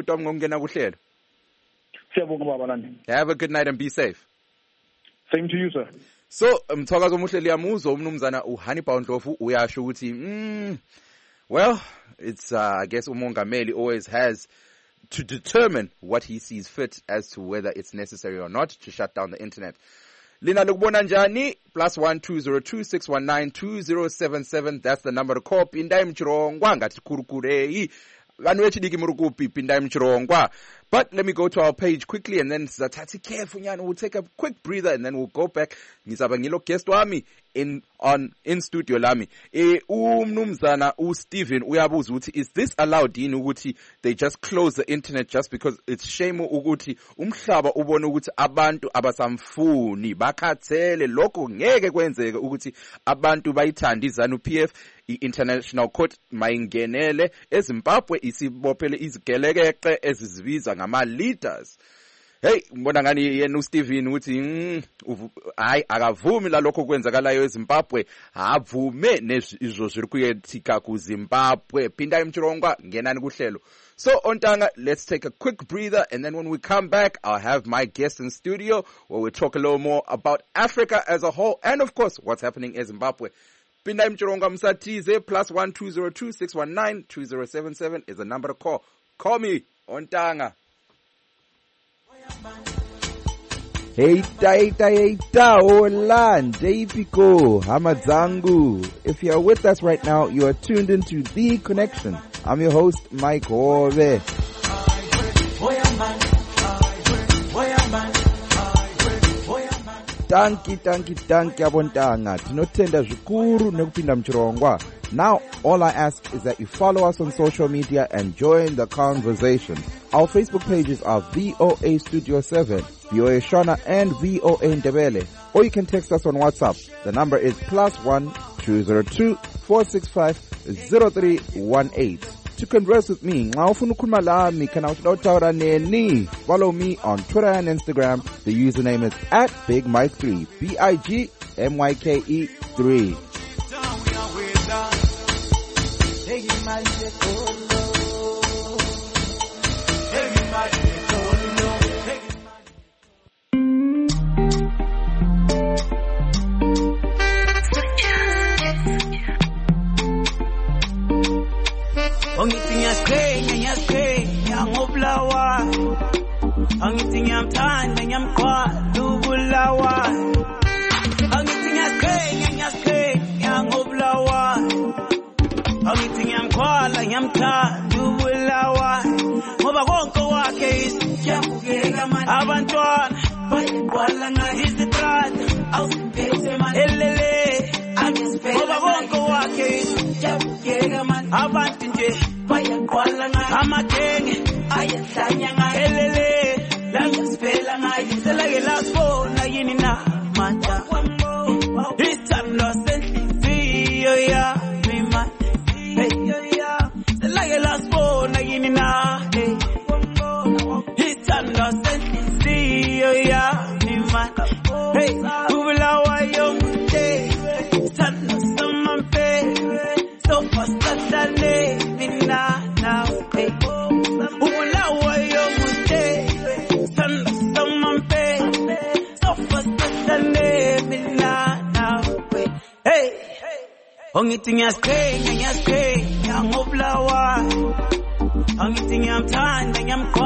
Have a good night and be safe. Same to you, sir. So, mthwakazi omuhle liyamuzwa umnumzana uHanibal Ndlovu uyasho ukuthi mm, well, it's uh, I guess umongameli always has to determine what he sees fit as to whether it's necessary or not to shut down the internet. Lina lokubona njani? Plus one two zero two six one nine two zero seven seven. That's the number to call. Pinda imchirongwa ngati kurukurei. Vanhu vechidiki murukupi pinda imchirongwa. But let me go to our page quickly and then sizathatha careful nyana. We'll take a quick breather and then we'll go back. Ngizaba ngilo guest wami in on in studio lami. Eh umnumzana uSteven uyabuza ukuthi is this allowed yini ukuthi they just close the internet just because it's shame ukuthi umhlaba ubone ukuthi abantu abasamfuni bakhathele lokho ngeke kwenzeke ukuthi abantu bayithanda izanu P F i-International Court mayingenele eZimbabwe isibophele izigelekeqe ezizibiza ngama leaders. Hey, ngibona ngani yena uSteven uthi hayi akavumi la lokho kwenzakalayo eZimbabwe, avume nezo ziri kuyetika ku Zimbabwe. Pinda imchirongwa ngenani kuhlelo. So Ontanga, let's take a quick breather and then when we come back I'll have my guest in studio where we'll talk a little more about Africa as a whole and of course what's happening in Zimbabwe. Pinda imchirongwa msatize plus one two zero two six one nine two zero seven seven is the number to call. Call me Ontanga. Hey hey hey hola Ndepiko Hamadzangu. If you are with us right now, you are tuned into The Connection. I'm your host Mike Hove. Tanki tanki tanki abontanga tinotenda zvikuru nekupinda mchirongwa. Now, all I ask is that you follow us on social media and join the conversation. Our Facebook pages are V O A Studio seven, V O A Shona, and V O A Ndebele. Or you can text us on WhatsApp. The number is plus one two zero two four six five zero three one eight. To converse with me, follow me on Twitter and Instagram. The username is at Big Mike three, B I G M Y K E three. Angithi ngiyaqhenya ngiyaqhenya ngobulawa Angithi ngiyamthanda ngiyamqhwala ubulawa Angithi ngiyaqhenya ngiyaqhenya ngobulawa Angithi ngiyamqhwala ngiyamthanda ubulawa ngoba konke wakhe isijabukeka manje abantwana bayiqwala ngayo isitrata awusiphethe manje elele ngoba konke wakhe isijabukeka manje abantu nje bayaqwala ngayo amagenge ayahlanya ngayo elele la ngisipela ngayo selake lasibona yini na mata ithando senhliziyo yami manje selake lasibona yini na ithando senhliziyo yami manje ubulawa yomude ithando samampe so fastatane mina now ubulawa yomude ithando samampe so fastatane mina now hey Angithi ngiyaqhenya ngiyaqhenya ngobulawa Angithi ngiyamthanda ngiyamqhwala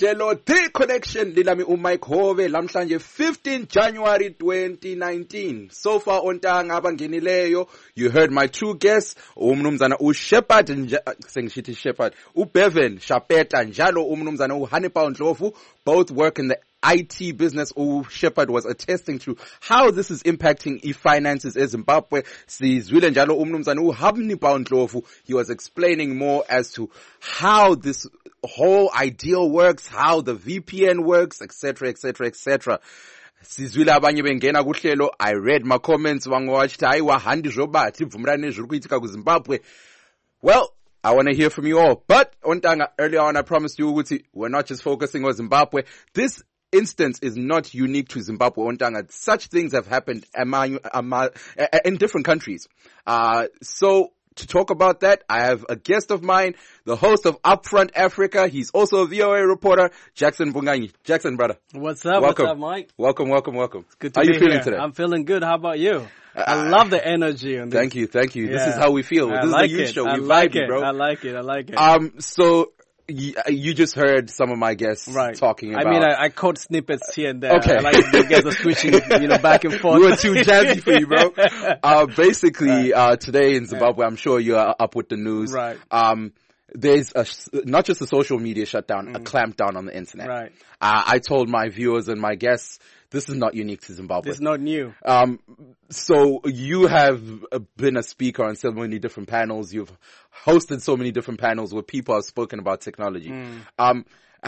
uhlelo The Connection lilami uMike Hove lamhlanje fifteenth January twenty nineteen. So far ontanga abangenileyo, you heard my two guests, umnumzana uShepard sengishithi Shepard, uBevan Shapeta njalo umnumzana uHanipal Ndlovu, both work in the I T business. uShepard was attesting to how this is impacting e-finances in Zimbabwe. Sizwile njalo umnumzana uHanipal Ndlovu, he was explaining more as to how this whole ideal works, how the V P N works, etc, etc, etc. Sizwile abanye bengena kuhlelo. I read my comments wangowathi hayi wahandi zobathi ivumrane ziri kuyitika ku Zimbabwe. Well, I want to hear from you all. But ontanga, earlier on I promised you ukuthi we're not just focusing on Zimbabwe. This instance is not unique to Zimbabwe, ontanga. Such things have happened among, among, in different countries. Uh, so to talk about that, I have a guest of mine, the host of Upfront Africa. He's also a V O A reporter, Jackson Vunganyi. Jackson, brother. What's up? Welcome. What's up, Mike? Welcome, welcome, welcome. It's good to How be you feeling here. today? I'm feeling good. How about you? Uh, I love the energy on this. Thank you, thank you. Yeah. This is how we feel. I this like is the youth it. show. I We like vibe, it. bro. I like it. I like it. Um, so you, you just heard some of my guests right. talking about. I mean, I, I caught snippets here and there. Okay. I like you guys are switching, you know, back and forth. We were too jazzy for you, bro. Uh, basically, uh, today in Zimbabwe, I'm sure you're up with the news. Right. Um, there's a, not just a social media shutdown, mm. a clampdown on the internet. Right. Uh, I told my viewers and my guests, this is not unique to Zimbabwe. It's not new. Um, so you have been a speaker on so many different panels. You've hosted so many different panels where people have spoken about technology. Mm. Um,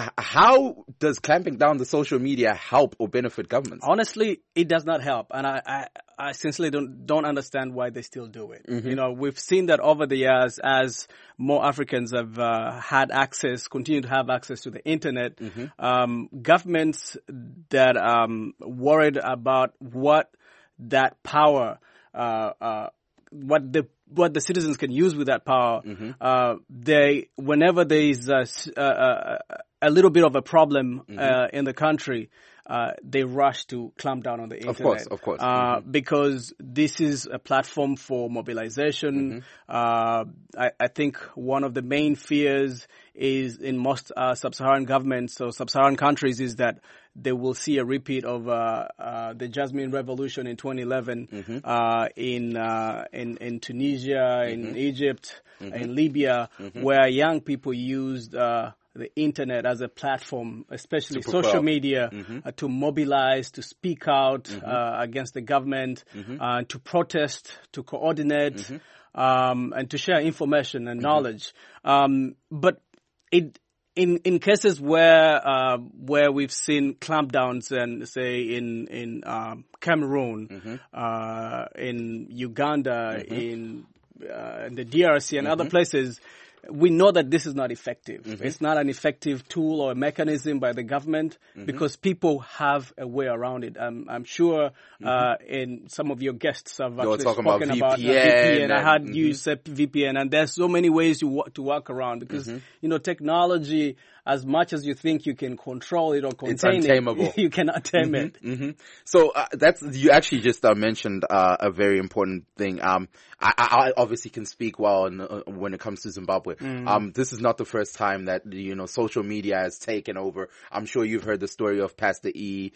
how does clamping down the social media help or benefit governments? Honestly, it does not help. And I, I, I sincerely don't, don't understand why they still do it. Mm-hmm. You know, we've seen that over the years as more Africans have uh, had access, continue to have access to the internet. Mm-hmm. Um, governments that um worried about what that power, uh, uh, what the what the citizens can use with that power, mm-hmm. uh, they whenever there is a, a, a little bit of a problem mm-hmm. uh, in the country, uh, they rush to clamp down on the internet. Of course, of course. Uh, mm-hmm. Because this is a platform for mobilization. Mm-hmm. Uh, I, I think one of the main fears is in most uh, sub-Saharan governments or sub-Saharan countries is that they will see a repeat of uh, uh, the Jasmine Revolution in twenty eleven mm-hmm. uh, in, uh, in in Tunisia, mm-hmm. in Egypt, mm-hmm. in Libya, mm-hmm. where young people used uh, the internet as a platform, especially Super social proud. media, mm-hmm. uh, to mobilize, to speak out mm-hmm. uh, against the government, mm-hmm. uh, to protest, to coordinate, mm-hmm. um, and to share information and mm-hmm. knowledge. Um, but it In in cases where uh, where we've seen clampdowns and say in in um, Cameroon, mm-hmm. uh, in Uganda, mm-hmm. in, uh, in the D R C and mm-hmm. other places, we know that this is not effective. Mm-hmm. It's not an effective tool or a mechanism by the government mm-hmm. because people have a way around it. I'm, I'm sure mm-hmm. uh, in some of your guests have You're actually spoken about, about, V P N uh, V P N. And, I had mm-hmm. you said V P N, and there's so many ways you wa- to work around because mm-hmm. you know technology. As much as you think you can control it or contain it's untamable. it, you cannot tame mm-hmm, it. Mm-hmm. So uh, that's you actually just uh, mentioned uh, a very important thing. Um, I, I obviously can speak well in, uh, when it comes to Zimbabwe. Mm-hmm. Um, this is not the first time that you know social media has taken over. I'm sure you've heard the story of Pastor E,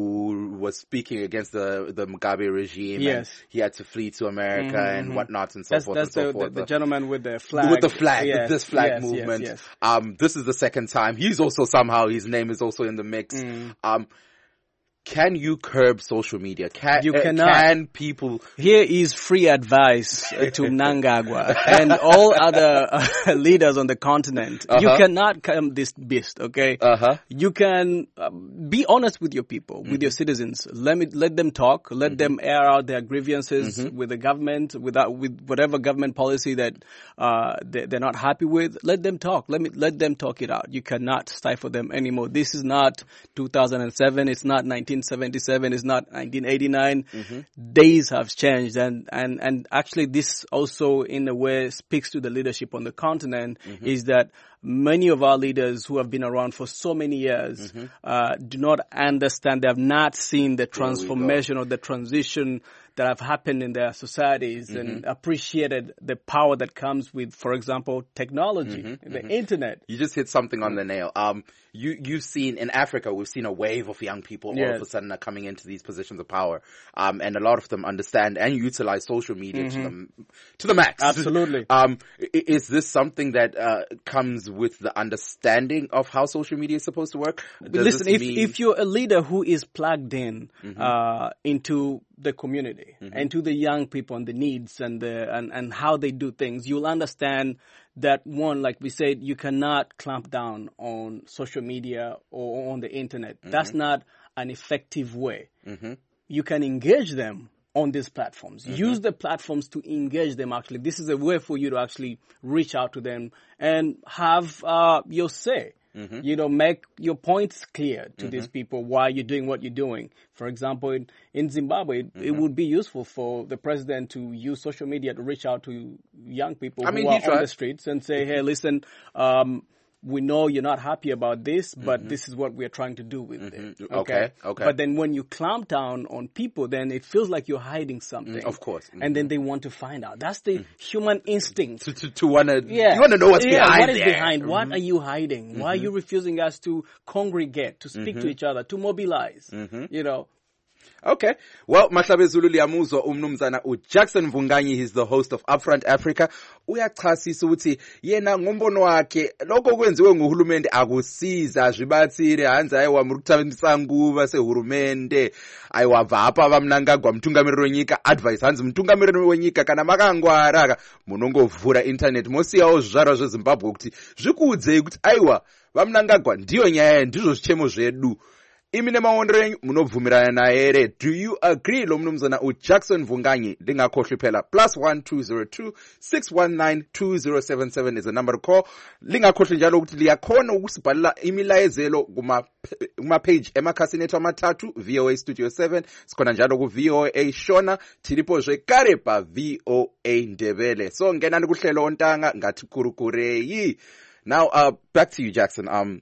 who was speaking against the the Mugabe regime. Yes, and he had to flee to America mm-hmm. and whatnot and so that's, forth. That's and so the, forth. The, the gentleman with the flag. With the flag, yes, this flag yes, movement. Yes, yes. Um, this is the second time. He's also somehow, his name is also in the mix. Mm. Um, can you curb social media? Can, you uh, cannot. Can people... Here is free advice uh, to Mnangagwa and all other uh, leaders on the continent. Uh-huh. You cannot calm this beast, okay? Uh-huh. You can uh, be honest with your people, mm-hmm. with your citizens. Let me let them talk. Let mm-hmm. them air out their grievances mm-hmm. with the government, without, with whatever government policy that uh, they, they're not happy with. Let them talk. Let me let them talk it out. You cannot stifle them anymore. This is not two thousand seven. It's not nineteen seventy-seven, is not nineteen eighty-nine. Mm-hmm. Days have changed, and, and, and actually this also in a way speaks to the leadership on the continent mm-hmm. is that many of our leaders who have been around for so many years mm-hmm. uh, do not understand, they have not seen the transformation or the transition that have happened in their societies mm-hmm. and appreciated the power that comes with, for example, technology, mm-hmm, the mm-hmm. internet. You just hit something on the nail. Um, you, you've seen in Africa, we've seen a wave of young people all yes. of a sudden are coming into these positions of power. Um, and a lot of them understand and utilize social media mm-hmm. to the, to the max. Absolutely. um, is this something that, uh, comes with the understanding of how social media is supposed to work? Does Listen, if, mean... if you're a leader who is plugged in, mm-hmm. uh, into the community mm-hmm. and to the young people and the needs and the, and, and how they do things, you'll understand that one, like we said, you cannot clamp down on social media or on the internet. Mm-hmm. That's not an effective way. Mm-hmm. You can engage them on these platforms. Mm-hmm. Use the platforms to engage them actually. This is a way for you to actually reach out to them and have uh, your say. Mm-hmm. You know, make your points clear to mm-hmm. these people why you're doing what you're doing. For example, in, in Zimbabwe, it, mm-hmm. it would be useful for the president to use social media to reach out to young people I who mean, are on the streets and say, hey, listen, um, we know you're not happy about this, but mm-hmm. this is what we're trying to do with mm-hmm. it. Okay? okay, okay. But then when you clamp down on people, then it feels like you're hiding something. Mm, of course. Mm-hmm. And then they want to find out. That's the mm-hmm. human instinct. To, to, to want to, yeah. you want to know what's yeah, behind what is there. behind? Mm-hmm. What are you hiding? Mm-hmm. Why are you refusing us to congregate, to speak mm-hmm. to each other, to mobilize? Mm-hmm. You know? Okay. Well, Mahlabe Zulu liyamuzwa umnumzana uJackson Mvunganyi, he's the host of Upfront Africa. Uyachasisa ukuthi yena ngombono wakhe lokho kwenziwe nguhulumende akusiza zvibatsire hanzi aiwa muri kutambisa nguva sehurumende aiwa vapa vamnangagwa mutungamiriri wenyika advice hanzi mutungamiriri wenyika kana makangwara munongovhura internet mosiyawo zvizvarwa zveZimbabwe kuti zvikuudzei kuti aiwa vamnangagwa ndiyo nyaya ndizvo zvichemo zvedu. Imi nemaondero enyu munobvumirana naye here. Do you agree? Lo mnumzana uJackson Mvunganyi lingakhohlwi phela plus one two zero two six one nine two zero seven seven is the number to call. Lingakhohlwi njalo ukuthi liyakhona ukusibhalela imilayezelo kuma kuma page emakhasini ethu amathathu V O A Studio seven, sikhona njalo ku V O A Shona, tilipo zvekare pa V O A Ndebele. So ngenani kuhlelo ontanga ngathi kurukureyi. Now uh back to you, Jackson. Um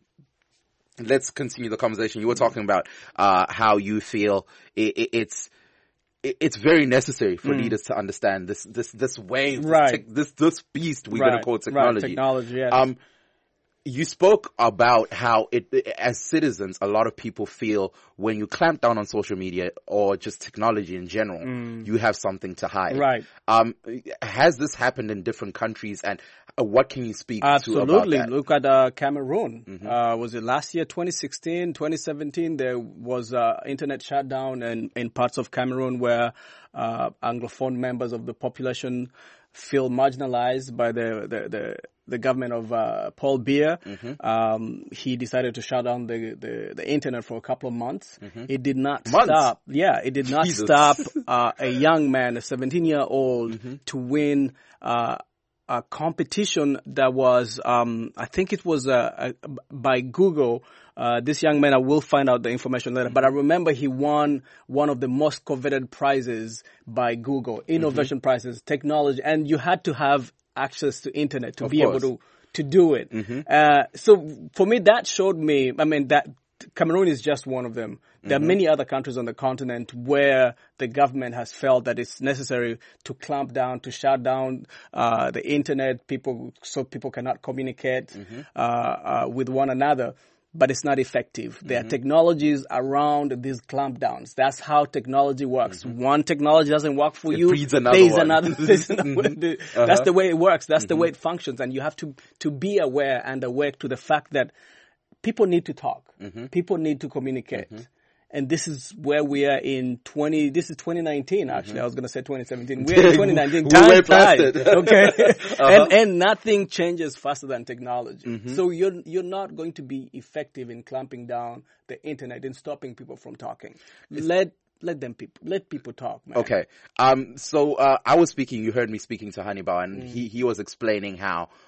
Let's continue the conversation. You were talking about uh, how you feel it, it, it's it, it's very necessary for mm. leaders to understand this this this wave, right. this, te- this this beast we're right. going to call technology. Right. Technology, yes. Um, you spoke about how it, as citizens, a lot of people feel when you clamp down on social media or just technology in general, mm. you have something to hide. Right. Um, has this happened in different countries, and uh, what can you speak Absolutely. to about that? Look at uh, Cameroon. Mm-hmm. Uh, was it last year, twenty sixteen, twenty seventeen? There was uh, internet shutdown in, in parts of Cameroon where uh, Anglophone members of the population feel marginalized by the the, the the government of uh, Paul Biya. Mm-hmm. Um, he decided to shut down the, the, the internet for a couple of months. Mm-hmm. It did not months? stop. Yeah, it did not Jesus. stop uh, a young man, a seventeen-year-old, mm-hmm. to win uh, a competition that was, um, I think it was uh, uh, by Google. Uh, this young man, I will find out the information later, but I remember he won one of the most coveted prizes by Google, innovation mm-hmm. prizes, technology, and you had to have access to internet to of be course. able to, to do it. Mm-hmm. Uh, so for me, that showed me, I mean, that Cameroon is just one of them. There mm-hmm. are many other countries on the continent where the government has felt that it's necessary to clamp down, to shut down uh, the internet, people, so people cannot communicate mm-hmm. uh, uh, with one another. But it's not effective. There mm-hmm. are technologies around these clampdowns. That's how technology works. Mm-hmm. One technology doesn't work for it you. Breeds another there's one. another. There's another uh-huh. That's the way it works. That's mm-hmm. the way it functions. And you have to, to be aware and awake to the fact that people need to talk. Mm-hmm. People need to communicate. Mm-hmm. And this is where we are in twenty. This is twenty nineteen. Actually, mm-hmm. I was going to say twenty seventeen. We're in twenty nineteen. Time We're flies. past it. Okay, uh-huh. and and nothing changes faster than technology. Mm-hmm. So you're you're not going to be effective in clamping down the internet and stopping people from talking. It's let let them people let people talk, man. Okay. Um. So uh, I was speaking. You heard me speaking to Hannibal, and mm. he he was explaining how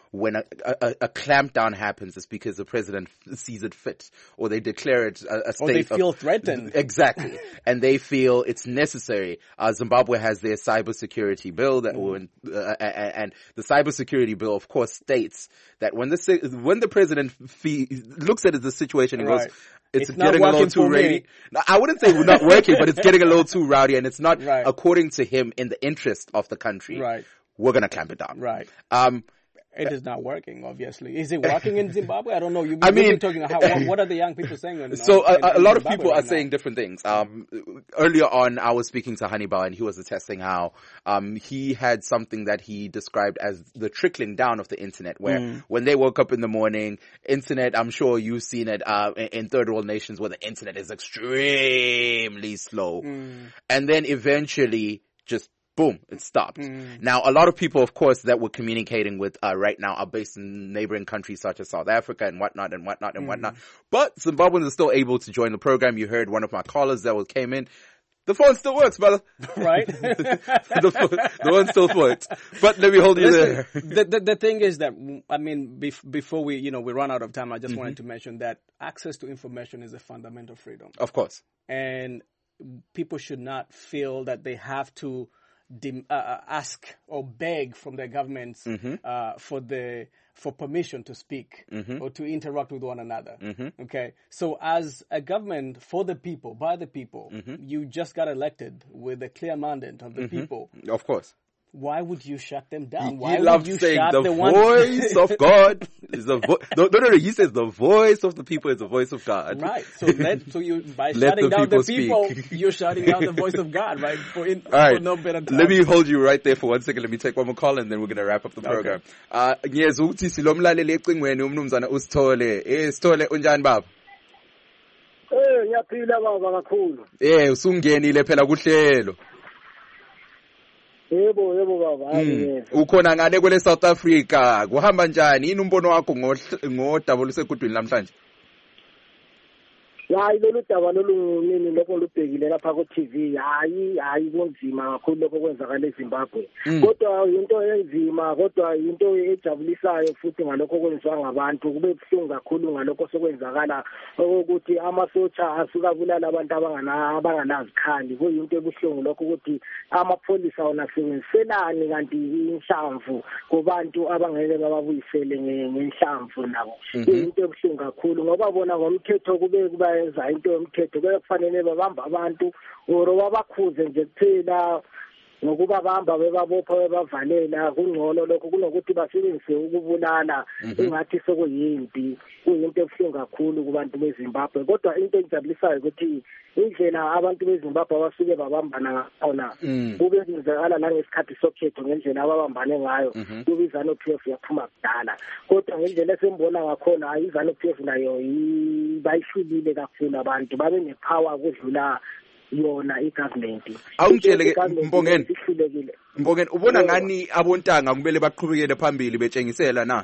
when a, a, a clampdown happens, it's because the president sees it fit, or they declare it a, a state. Or they feel of, threatened. Exactly. And they feel it's necessary. Uh, Zimbabwe has their cybersecurity bill that, mm. uh, and the cybersecurity bill, of course, states that when the when the president fee, looks at the situation and right. goes, it's, it's getting a little too rowdy. No, I wouldn't say we're not working, but it's getting a little too rowdy, and it's not right. according to him in the interest of the country. Right. We're gonna clamp it down. Right. Um, It is not working, obviously. Is it working in Zimbabwe? I don't know. You, I mean, you're talking how, what, what are the young people saying? In, so in, a, in a lot Zimbabwe of people right are now? saying different things. Um, earlier on, I was speaking to Hannibal, and he was attesting how um, he had something that he described as the trickling down of the internet, where mm. when they woke up in the morning, internet, I'm sure you've seen it uh, in, in third world nations where the internet is extremely slow. Mm. And then eventually just boom, it stopped. Mm. Now, a lot of people, of course, that we're communicating with uh, right now are based in neighboring countries such as South Africa and whatnot and whatnot and mm. whatnot. But Zimbabweans are still able to join the program. You heard one of my callers that was came in. The phone still works, brother. Right? the, phone, the phone still works. But let me hold you Listen, there. the, the, the thing is that, I mean, bef- before we, you know, we run out of time, I just mm-hmm. wanted to mention that access to information is a fundamental freedom. Of course. And people should not feel that they have to De- uh, ask or beg from their governments mm-hmm. uh, for the for permission to speak mm-hmm. or to interact with one another. Mm-hmm. Okay, so as a government for the people, by the people, mm-hmm. you just got elected with a clear mandate of the mm-hmm. people. Of course. Why would you shut them down? Why he would loves you saying shut the, the voice one... of God is the vo- no, no, no, no. He says the voice of the people is the voice of God. Right. So let so you by let shutting the down the people, speak. You're shutting down the voice of God, right? For, in, All right. for no better time. Let me hold you right there for one second. Let me take one more call and then we're gonna wrap up the program. Uh, ngiyeza ukuthi silomlaleli ecingweni umnumzana uSithole. Eh Sithole unjani baba? Eh ngiyaphila baba kakhulu. Eh usungenile phela kuhlelo. Yebo yebo baba hayi ukhona ngale kwele South Africa kuhamba njani yini umbono wakho ngodaba lusegudwini namhlanje? hayi lolu daba lolu nini lokho lubhekile lapha ku T V hayi hayi kunzima kakhulu lokho kwenzakala eZimbabwe kodwa into enzima kodwa into ejabulisayo futhi ngalokho kwenziwa ngabantu kube buhlungu kakhulu ngalokho sokwenzakala ukuthi amasotsha asuka bulala abantu abangana abanganazikhali kuyinto ebuhlungu lokho ukuthi amapholisa wona sebenzelani kanti inhlamvu kubantu abangeke bababuyisele ngenhlamvu nabo kuyinto ebuhlungu kakhulu ngoba bona ngomthetho kube kuba yenza into yomthetho kufanele babamba abantu oro babakhuze nje kuphela ngokuba bamba bebabopha bebavalela kungcono lokho kunokuthi basebenzise ukubulala engathi sokuyimpi kuyinto ebuhlungu kakhulu kubantu beZimbabwe kodwa into ejabulisayo ukuthi indlela abantu beZimbabwe abasuke babambana ngakhona kube kwenzakala la ngesikhathi sokhetho ngendlela ababambane ngayo kube iZanu P F yaphuma kudala kodwa ngendlela esembona ngakhona iZanu P F nayo bayishulile kakhulu abantu babe nepower kudlula yona igovernment awungitshele Mbongeni Mbongeni ubona ngani abontanga kumele baqhubekele phambili betshengisela na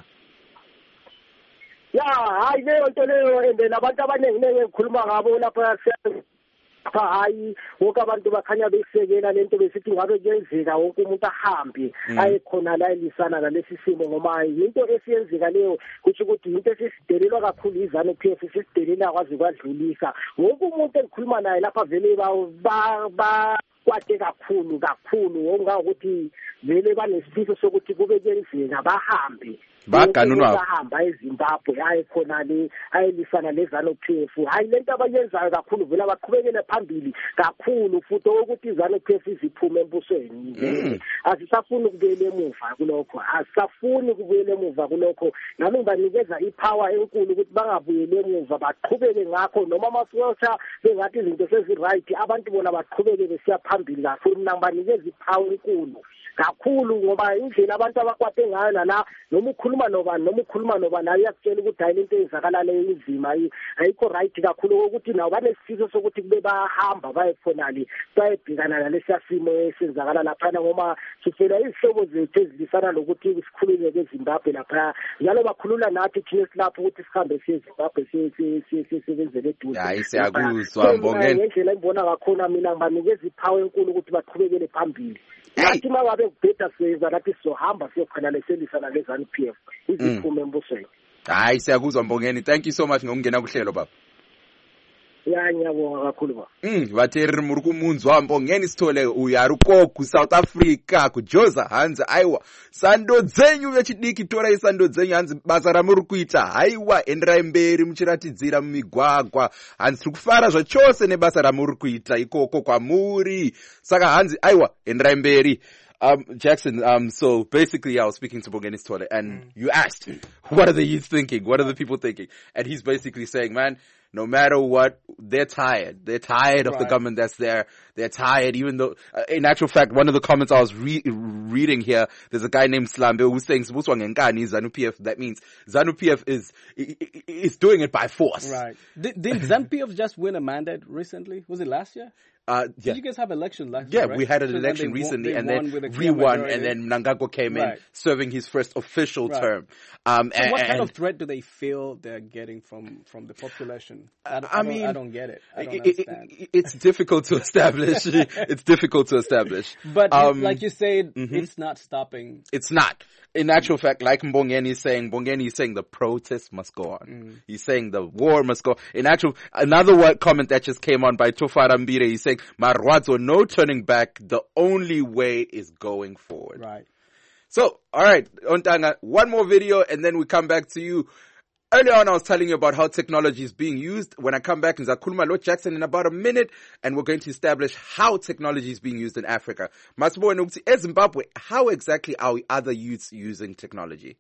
ya hayi leyo nto leyo ende nabantu abaningi nengikhuluma ngabo lapha apha hayi wonke abantu bakhanya besekela lento besithi ngabe kuyenzeka wonke umuntu ahambe aye khona la elisana nalesi simo ngoba into esiyenzeka leyo kuthi ukuthi into esisidelelwa kakhulu iZanu P F sisidelela kwazi kwadlulisa wonke umuntu engikhuluma naye lapha vele ba ba kwade kakhulu kakhulu ongakuthi vele banesifiso sokuthi kube kuyenzeka bahambe baganunwa bahamba eZimbabwe hayi khona le ayelisana leZanu P F hayi lento abayenzayo kakhulu vele abaqhubekele phambili kakhulu futhi ukuthi iZanu P F iziphume embusweni asisafuni ukubuyela emuva kulokho asisafuni ukubuyela emuva kulokho nami ngibanikeza ipower enkulu ukuthi bangabuyele emuva baqhubeke ngakho noma amasotsha bengathi izinto sezi-right abantu bona baqhubeke besiya phambili kakhulu mina ngibanikeza ipower enkulu kakhulu ngoba indlela abantu abakwate ngayo nala noma ukhuluma nobani noma ukhuluma nobani ayakutshela ukuthi hayi lento ezakala leyo inzima ayikho right kakhulu ukuthi nawo banesifiso sokuthi kube bahamba baye khonali bayebhekana nalesiya simo esenzakala lapha ngoba sifela izihlobo zethu ezilisana lokuthi sikhulule kweZimbabwe lapha njalo bakhulula nathi thina silapho ukuthi sihambe siyeZimbabwe sisebenzele eduze hayi siyakuzwa Mbongeni ngendlela engibona kakhona mina ngibanikeza ipower enkulu ukuthi baqhubekele phambili nathi mababe sekubheda senza lathi sizohamba siyokhanaliselisa nale ZANU P F iziphume embusweni. Hayi siyakuzwa Mbongeni. Thank you so much ngokungena kuhlelo baba. Ya ngiyabonga kakhulu baba. Mm, vateri muri kumunzwa Mbongeni Sithole uyari ko ku South Africa ku Joza hanzi aiwa sando dzenyu vechidiki tora isando dzenyu hanzi basa ramuri kuita haiwa enderai mberi muchiratidzira mumigwagwa hanzi tiri kufara zvachose nebasa ramuri kuita ikoko kwamuri saka hanzi aiwa enderai mberi. Um, Jackson, um, so basically I was speaking to Mbongeni Sithole and mm. you asked, what are the youth thinking? What are the people thinking? And he's basically saying, man, no matter what, they're tired. They're tired right. of the government that's there. They're tired, even though, uh, in actual fact, one of the comments I was re- reading here, there's a guy named Slambe who's saying, ZANU P F, that means ZANU P F is, is doing it by force. Right. Did, did ZANU P F just win a mandate recently? Was it last year? Uh, yeah. Did you guys have elections last yeah, year, right? we had an so election won, recently and won then re-won and then Mnangagwa came right. in serving his first official right. term. Um, so and, what kind and of threat do they feel they're getting from, from the population? I, don't, I, I mean, don't, I don't get it. I don't it, understand. It, it's difficult to establish. It's difficult to establish. But um, like you said, mm-hmm. it's not stopping. It's not. In actual fact, like Mbongeni is saying, Mbongeni is saying the protest must go on. Mm. He's saying the war must go. In actual, another word comment that just came on by Tofara Mbire, he's saying, Marwadzo, no turning back. The only way is going forward. Right. So, alright, Ontanga, one more video and then we come back to you. Earlier on, I was telling you about how technology is being used. When I come back, Nzakhuluma lo Jackson in about a minute, and we're going to establish how technology is being used in Africa. Masibo Nukti, Zimbabwe, how exactly are we other youths using technology?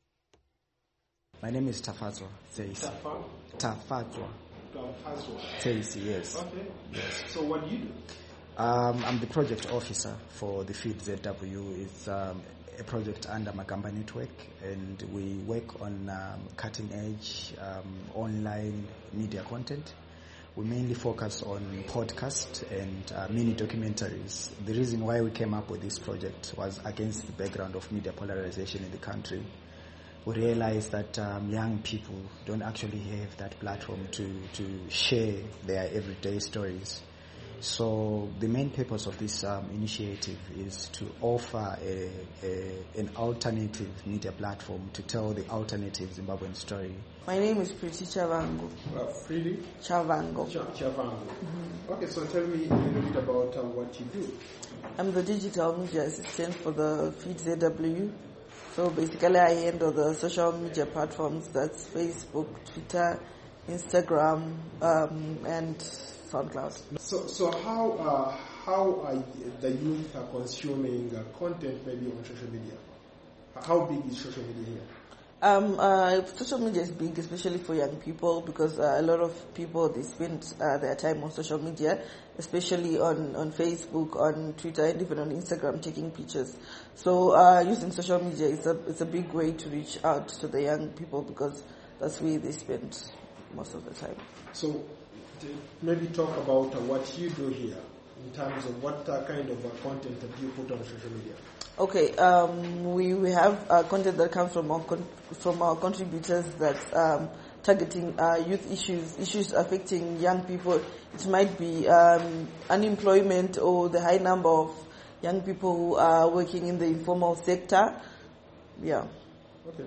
My name is Tafatswa Tseisi. Tafatswa Tseisi, yes. Okay. Yes. So what do you do? Um, I'm the project officer for the Feed Z W. It's um, a project under Makamba Network, and we work on um, cutting edge um, online media content. We mainly focus on podcasts and uh, mini documentaries. The reason why we came up with this project was against the background of media polarization in the country. We realized that um, young people don't actually have that platform to, to share their everyday stories. So the main purpose of this um, initiative is to offer a, a, an alternative media platform to tell the alternative Zimbabwean story. My name is Priti Chavango. Uh, Priti? Chavango. Ch- Chavango. Mm-hmm. Okay, so tell me a little bit about uh, what you do. I'm the digital media assistant for the Feed Z W. So basically I handle the social media platforms, that's Facebook, Twitter, Instagram, um, and SoundCloud. So, so how uh, how are the youth are consuming uh, content maybe on social media? How big is social media here? Um, uh, social media is big, especially for young people, because uh, a lot of people, they spend uh, their time on social media, especially on, on Facebook, on Twitter, and even on Instagram, taking pictures. So uh, using social media is a it's a big way to reach out to the young people, because that's where they spend most of the time. So maybe talk about uh, what you do here in terms of what uh, kind of uh, content that you put on social media. Okay, um, we we have uh, content that comes from our con- from our contributors that's um, targeting uh, youth issues, issues affecting young people. It might be um, unemployment or the high number of young people who are working in the informal sector. Yeah. Okay.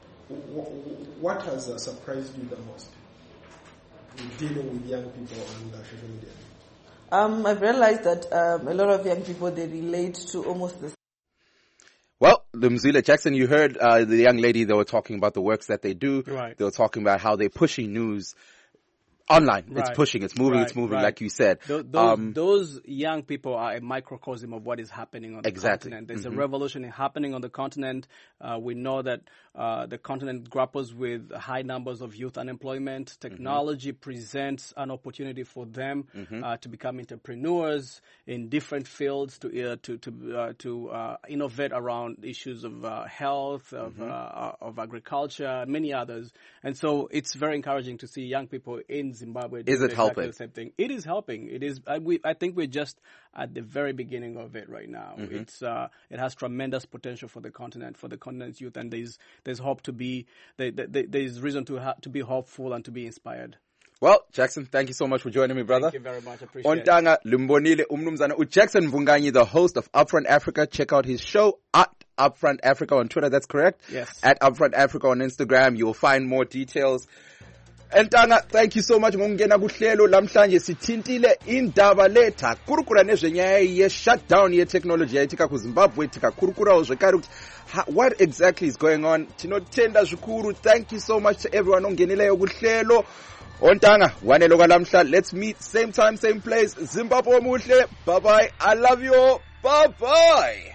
What has uh, surprised you the most in dealing with young people on uh, social media? Um, I've realized that um, a lot of young people, they relate to almost the Well, the Mzila Jackson, you heard uh, the young lady, they were talking about the works that they do. Right. They were talking about how they're pushing news online. Right. It's pushing, it's moving, right. it's moving, right. like you said. Those, those, um, those young people are a microcosm of what is happening on the exactly. continent. There's mm-hmm. a revolution happening on the continent. Uh, we know that uh, the continent grapples with high numbers of youth unemployment. Technology mm-hmm. presents an opportunity for them mm-hmm. uh, to become entrepreneurs in different fields, to uh, to to uh, to uh, innovate around issues of uh, health, of mm-hmm. uh, of agriculture, many others. And so it's very encouraging to see young people in Zimbabwe doing is it exactly helping? The same thing. It is helping. It is. I, we, I think we're just at the very beginning of it right now. Mm-hmm. It's uh, it has tremendous potential for the continent, for the continent's youth, and there's there's hope to be there, there, there's reason to ha- to be hopeful and to be inspired. Well, Jackson, thank you so much for joining me, brother. Thank you very much. Appreciate it. Ontanga Limbonile umnumzana uJackson Mvunganyi, the host of Upfront Africa. Check out his show at Upfront Africa on Twitter. That's correct. Yes. At Upfront Africa on Instagram. You'll find more details. Entanga, thank you so much ngokungena kuhlelo lamhlanje sithintile indaba letha kurukura nezvenyaya ye shutdown ye technology yayitika ku Zimbabwe tikakurukurawo zvekare kuti what exactly is going on. Tinotenda zvikuru. Thank you so much to everyone ongeneleyo kuhlelo. Ontanga wanelo kwalamhla. Let's meet same time same place. Zimbabwe muhle. Bye bye. I love you all. Bye bye.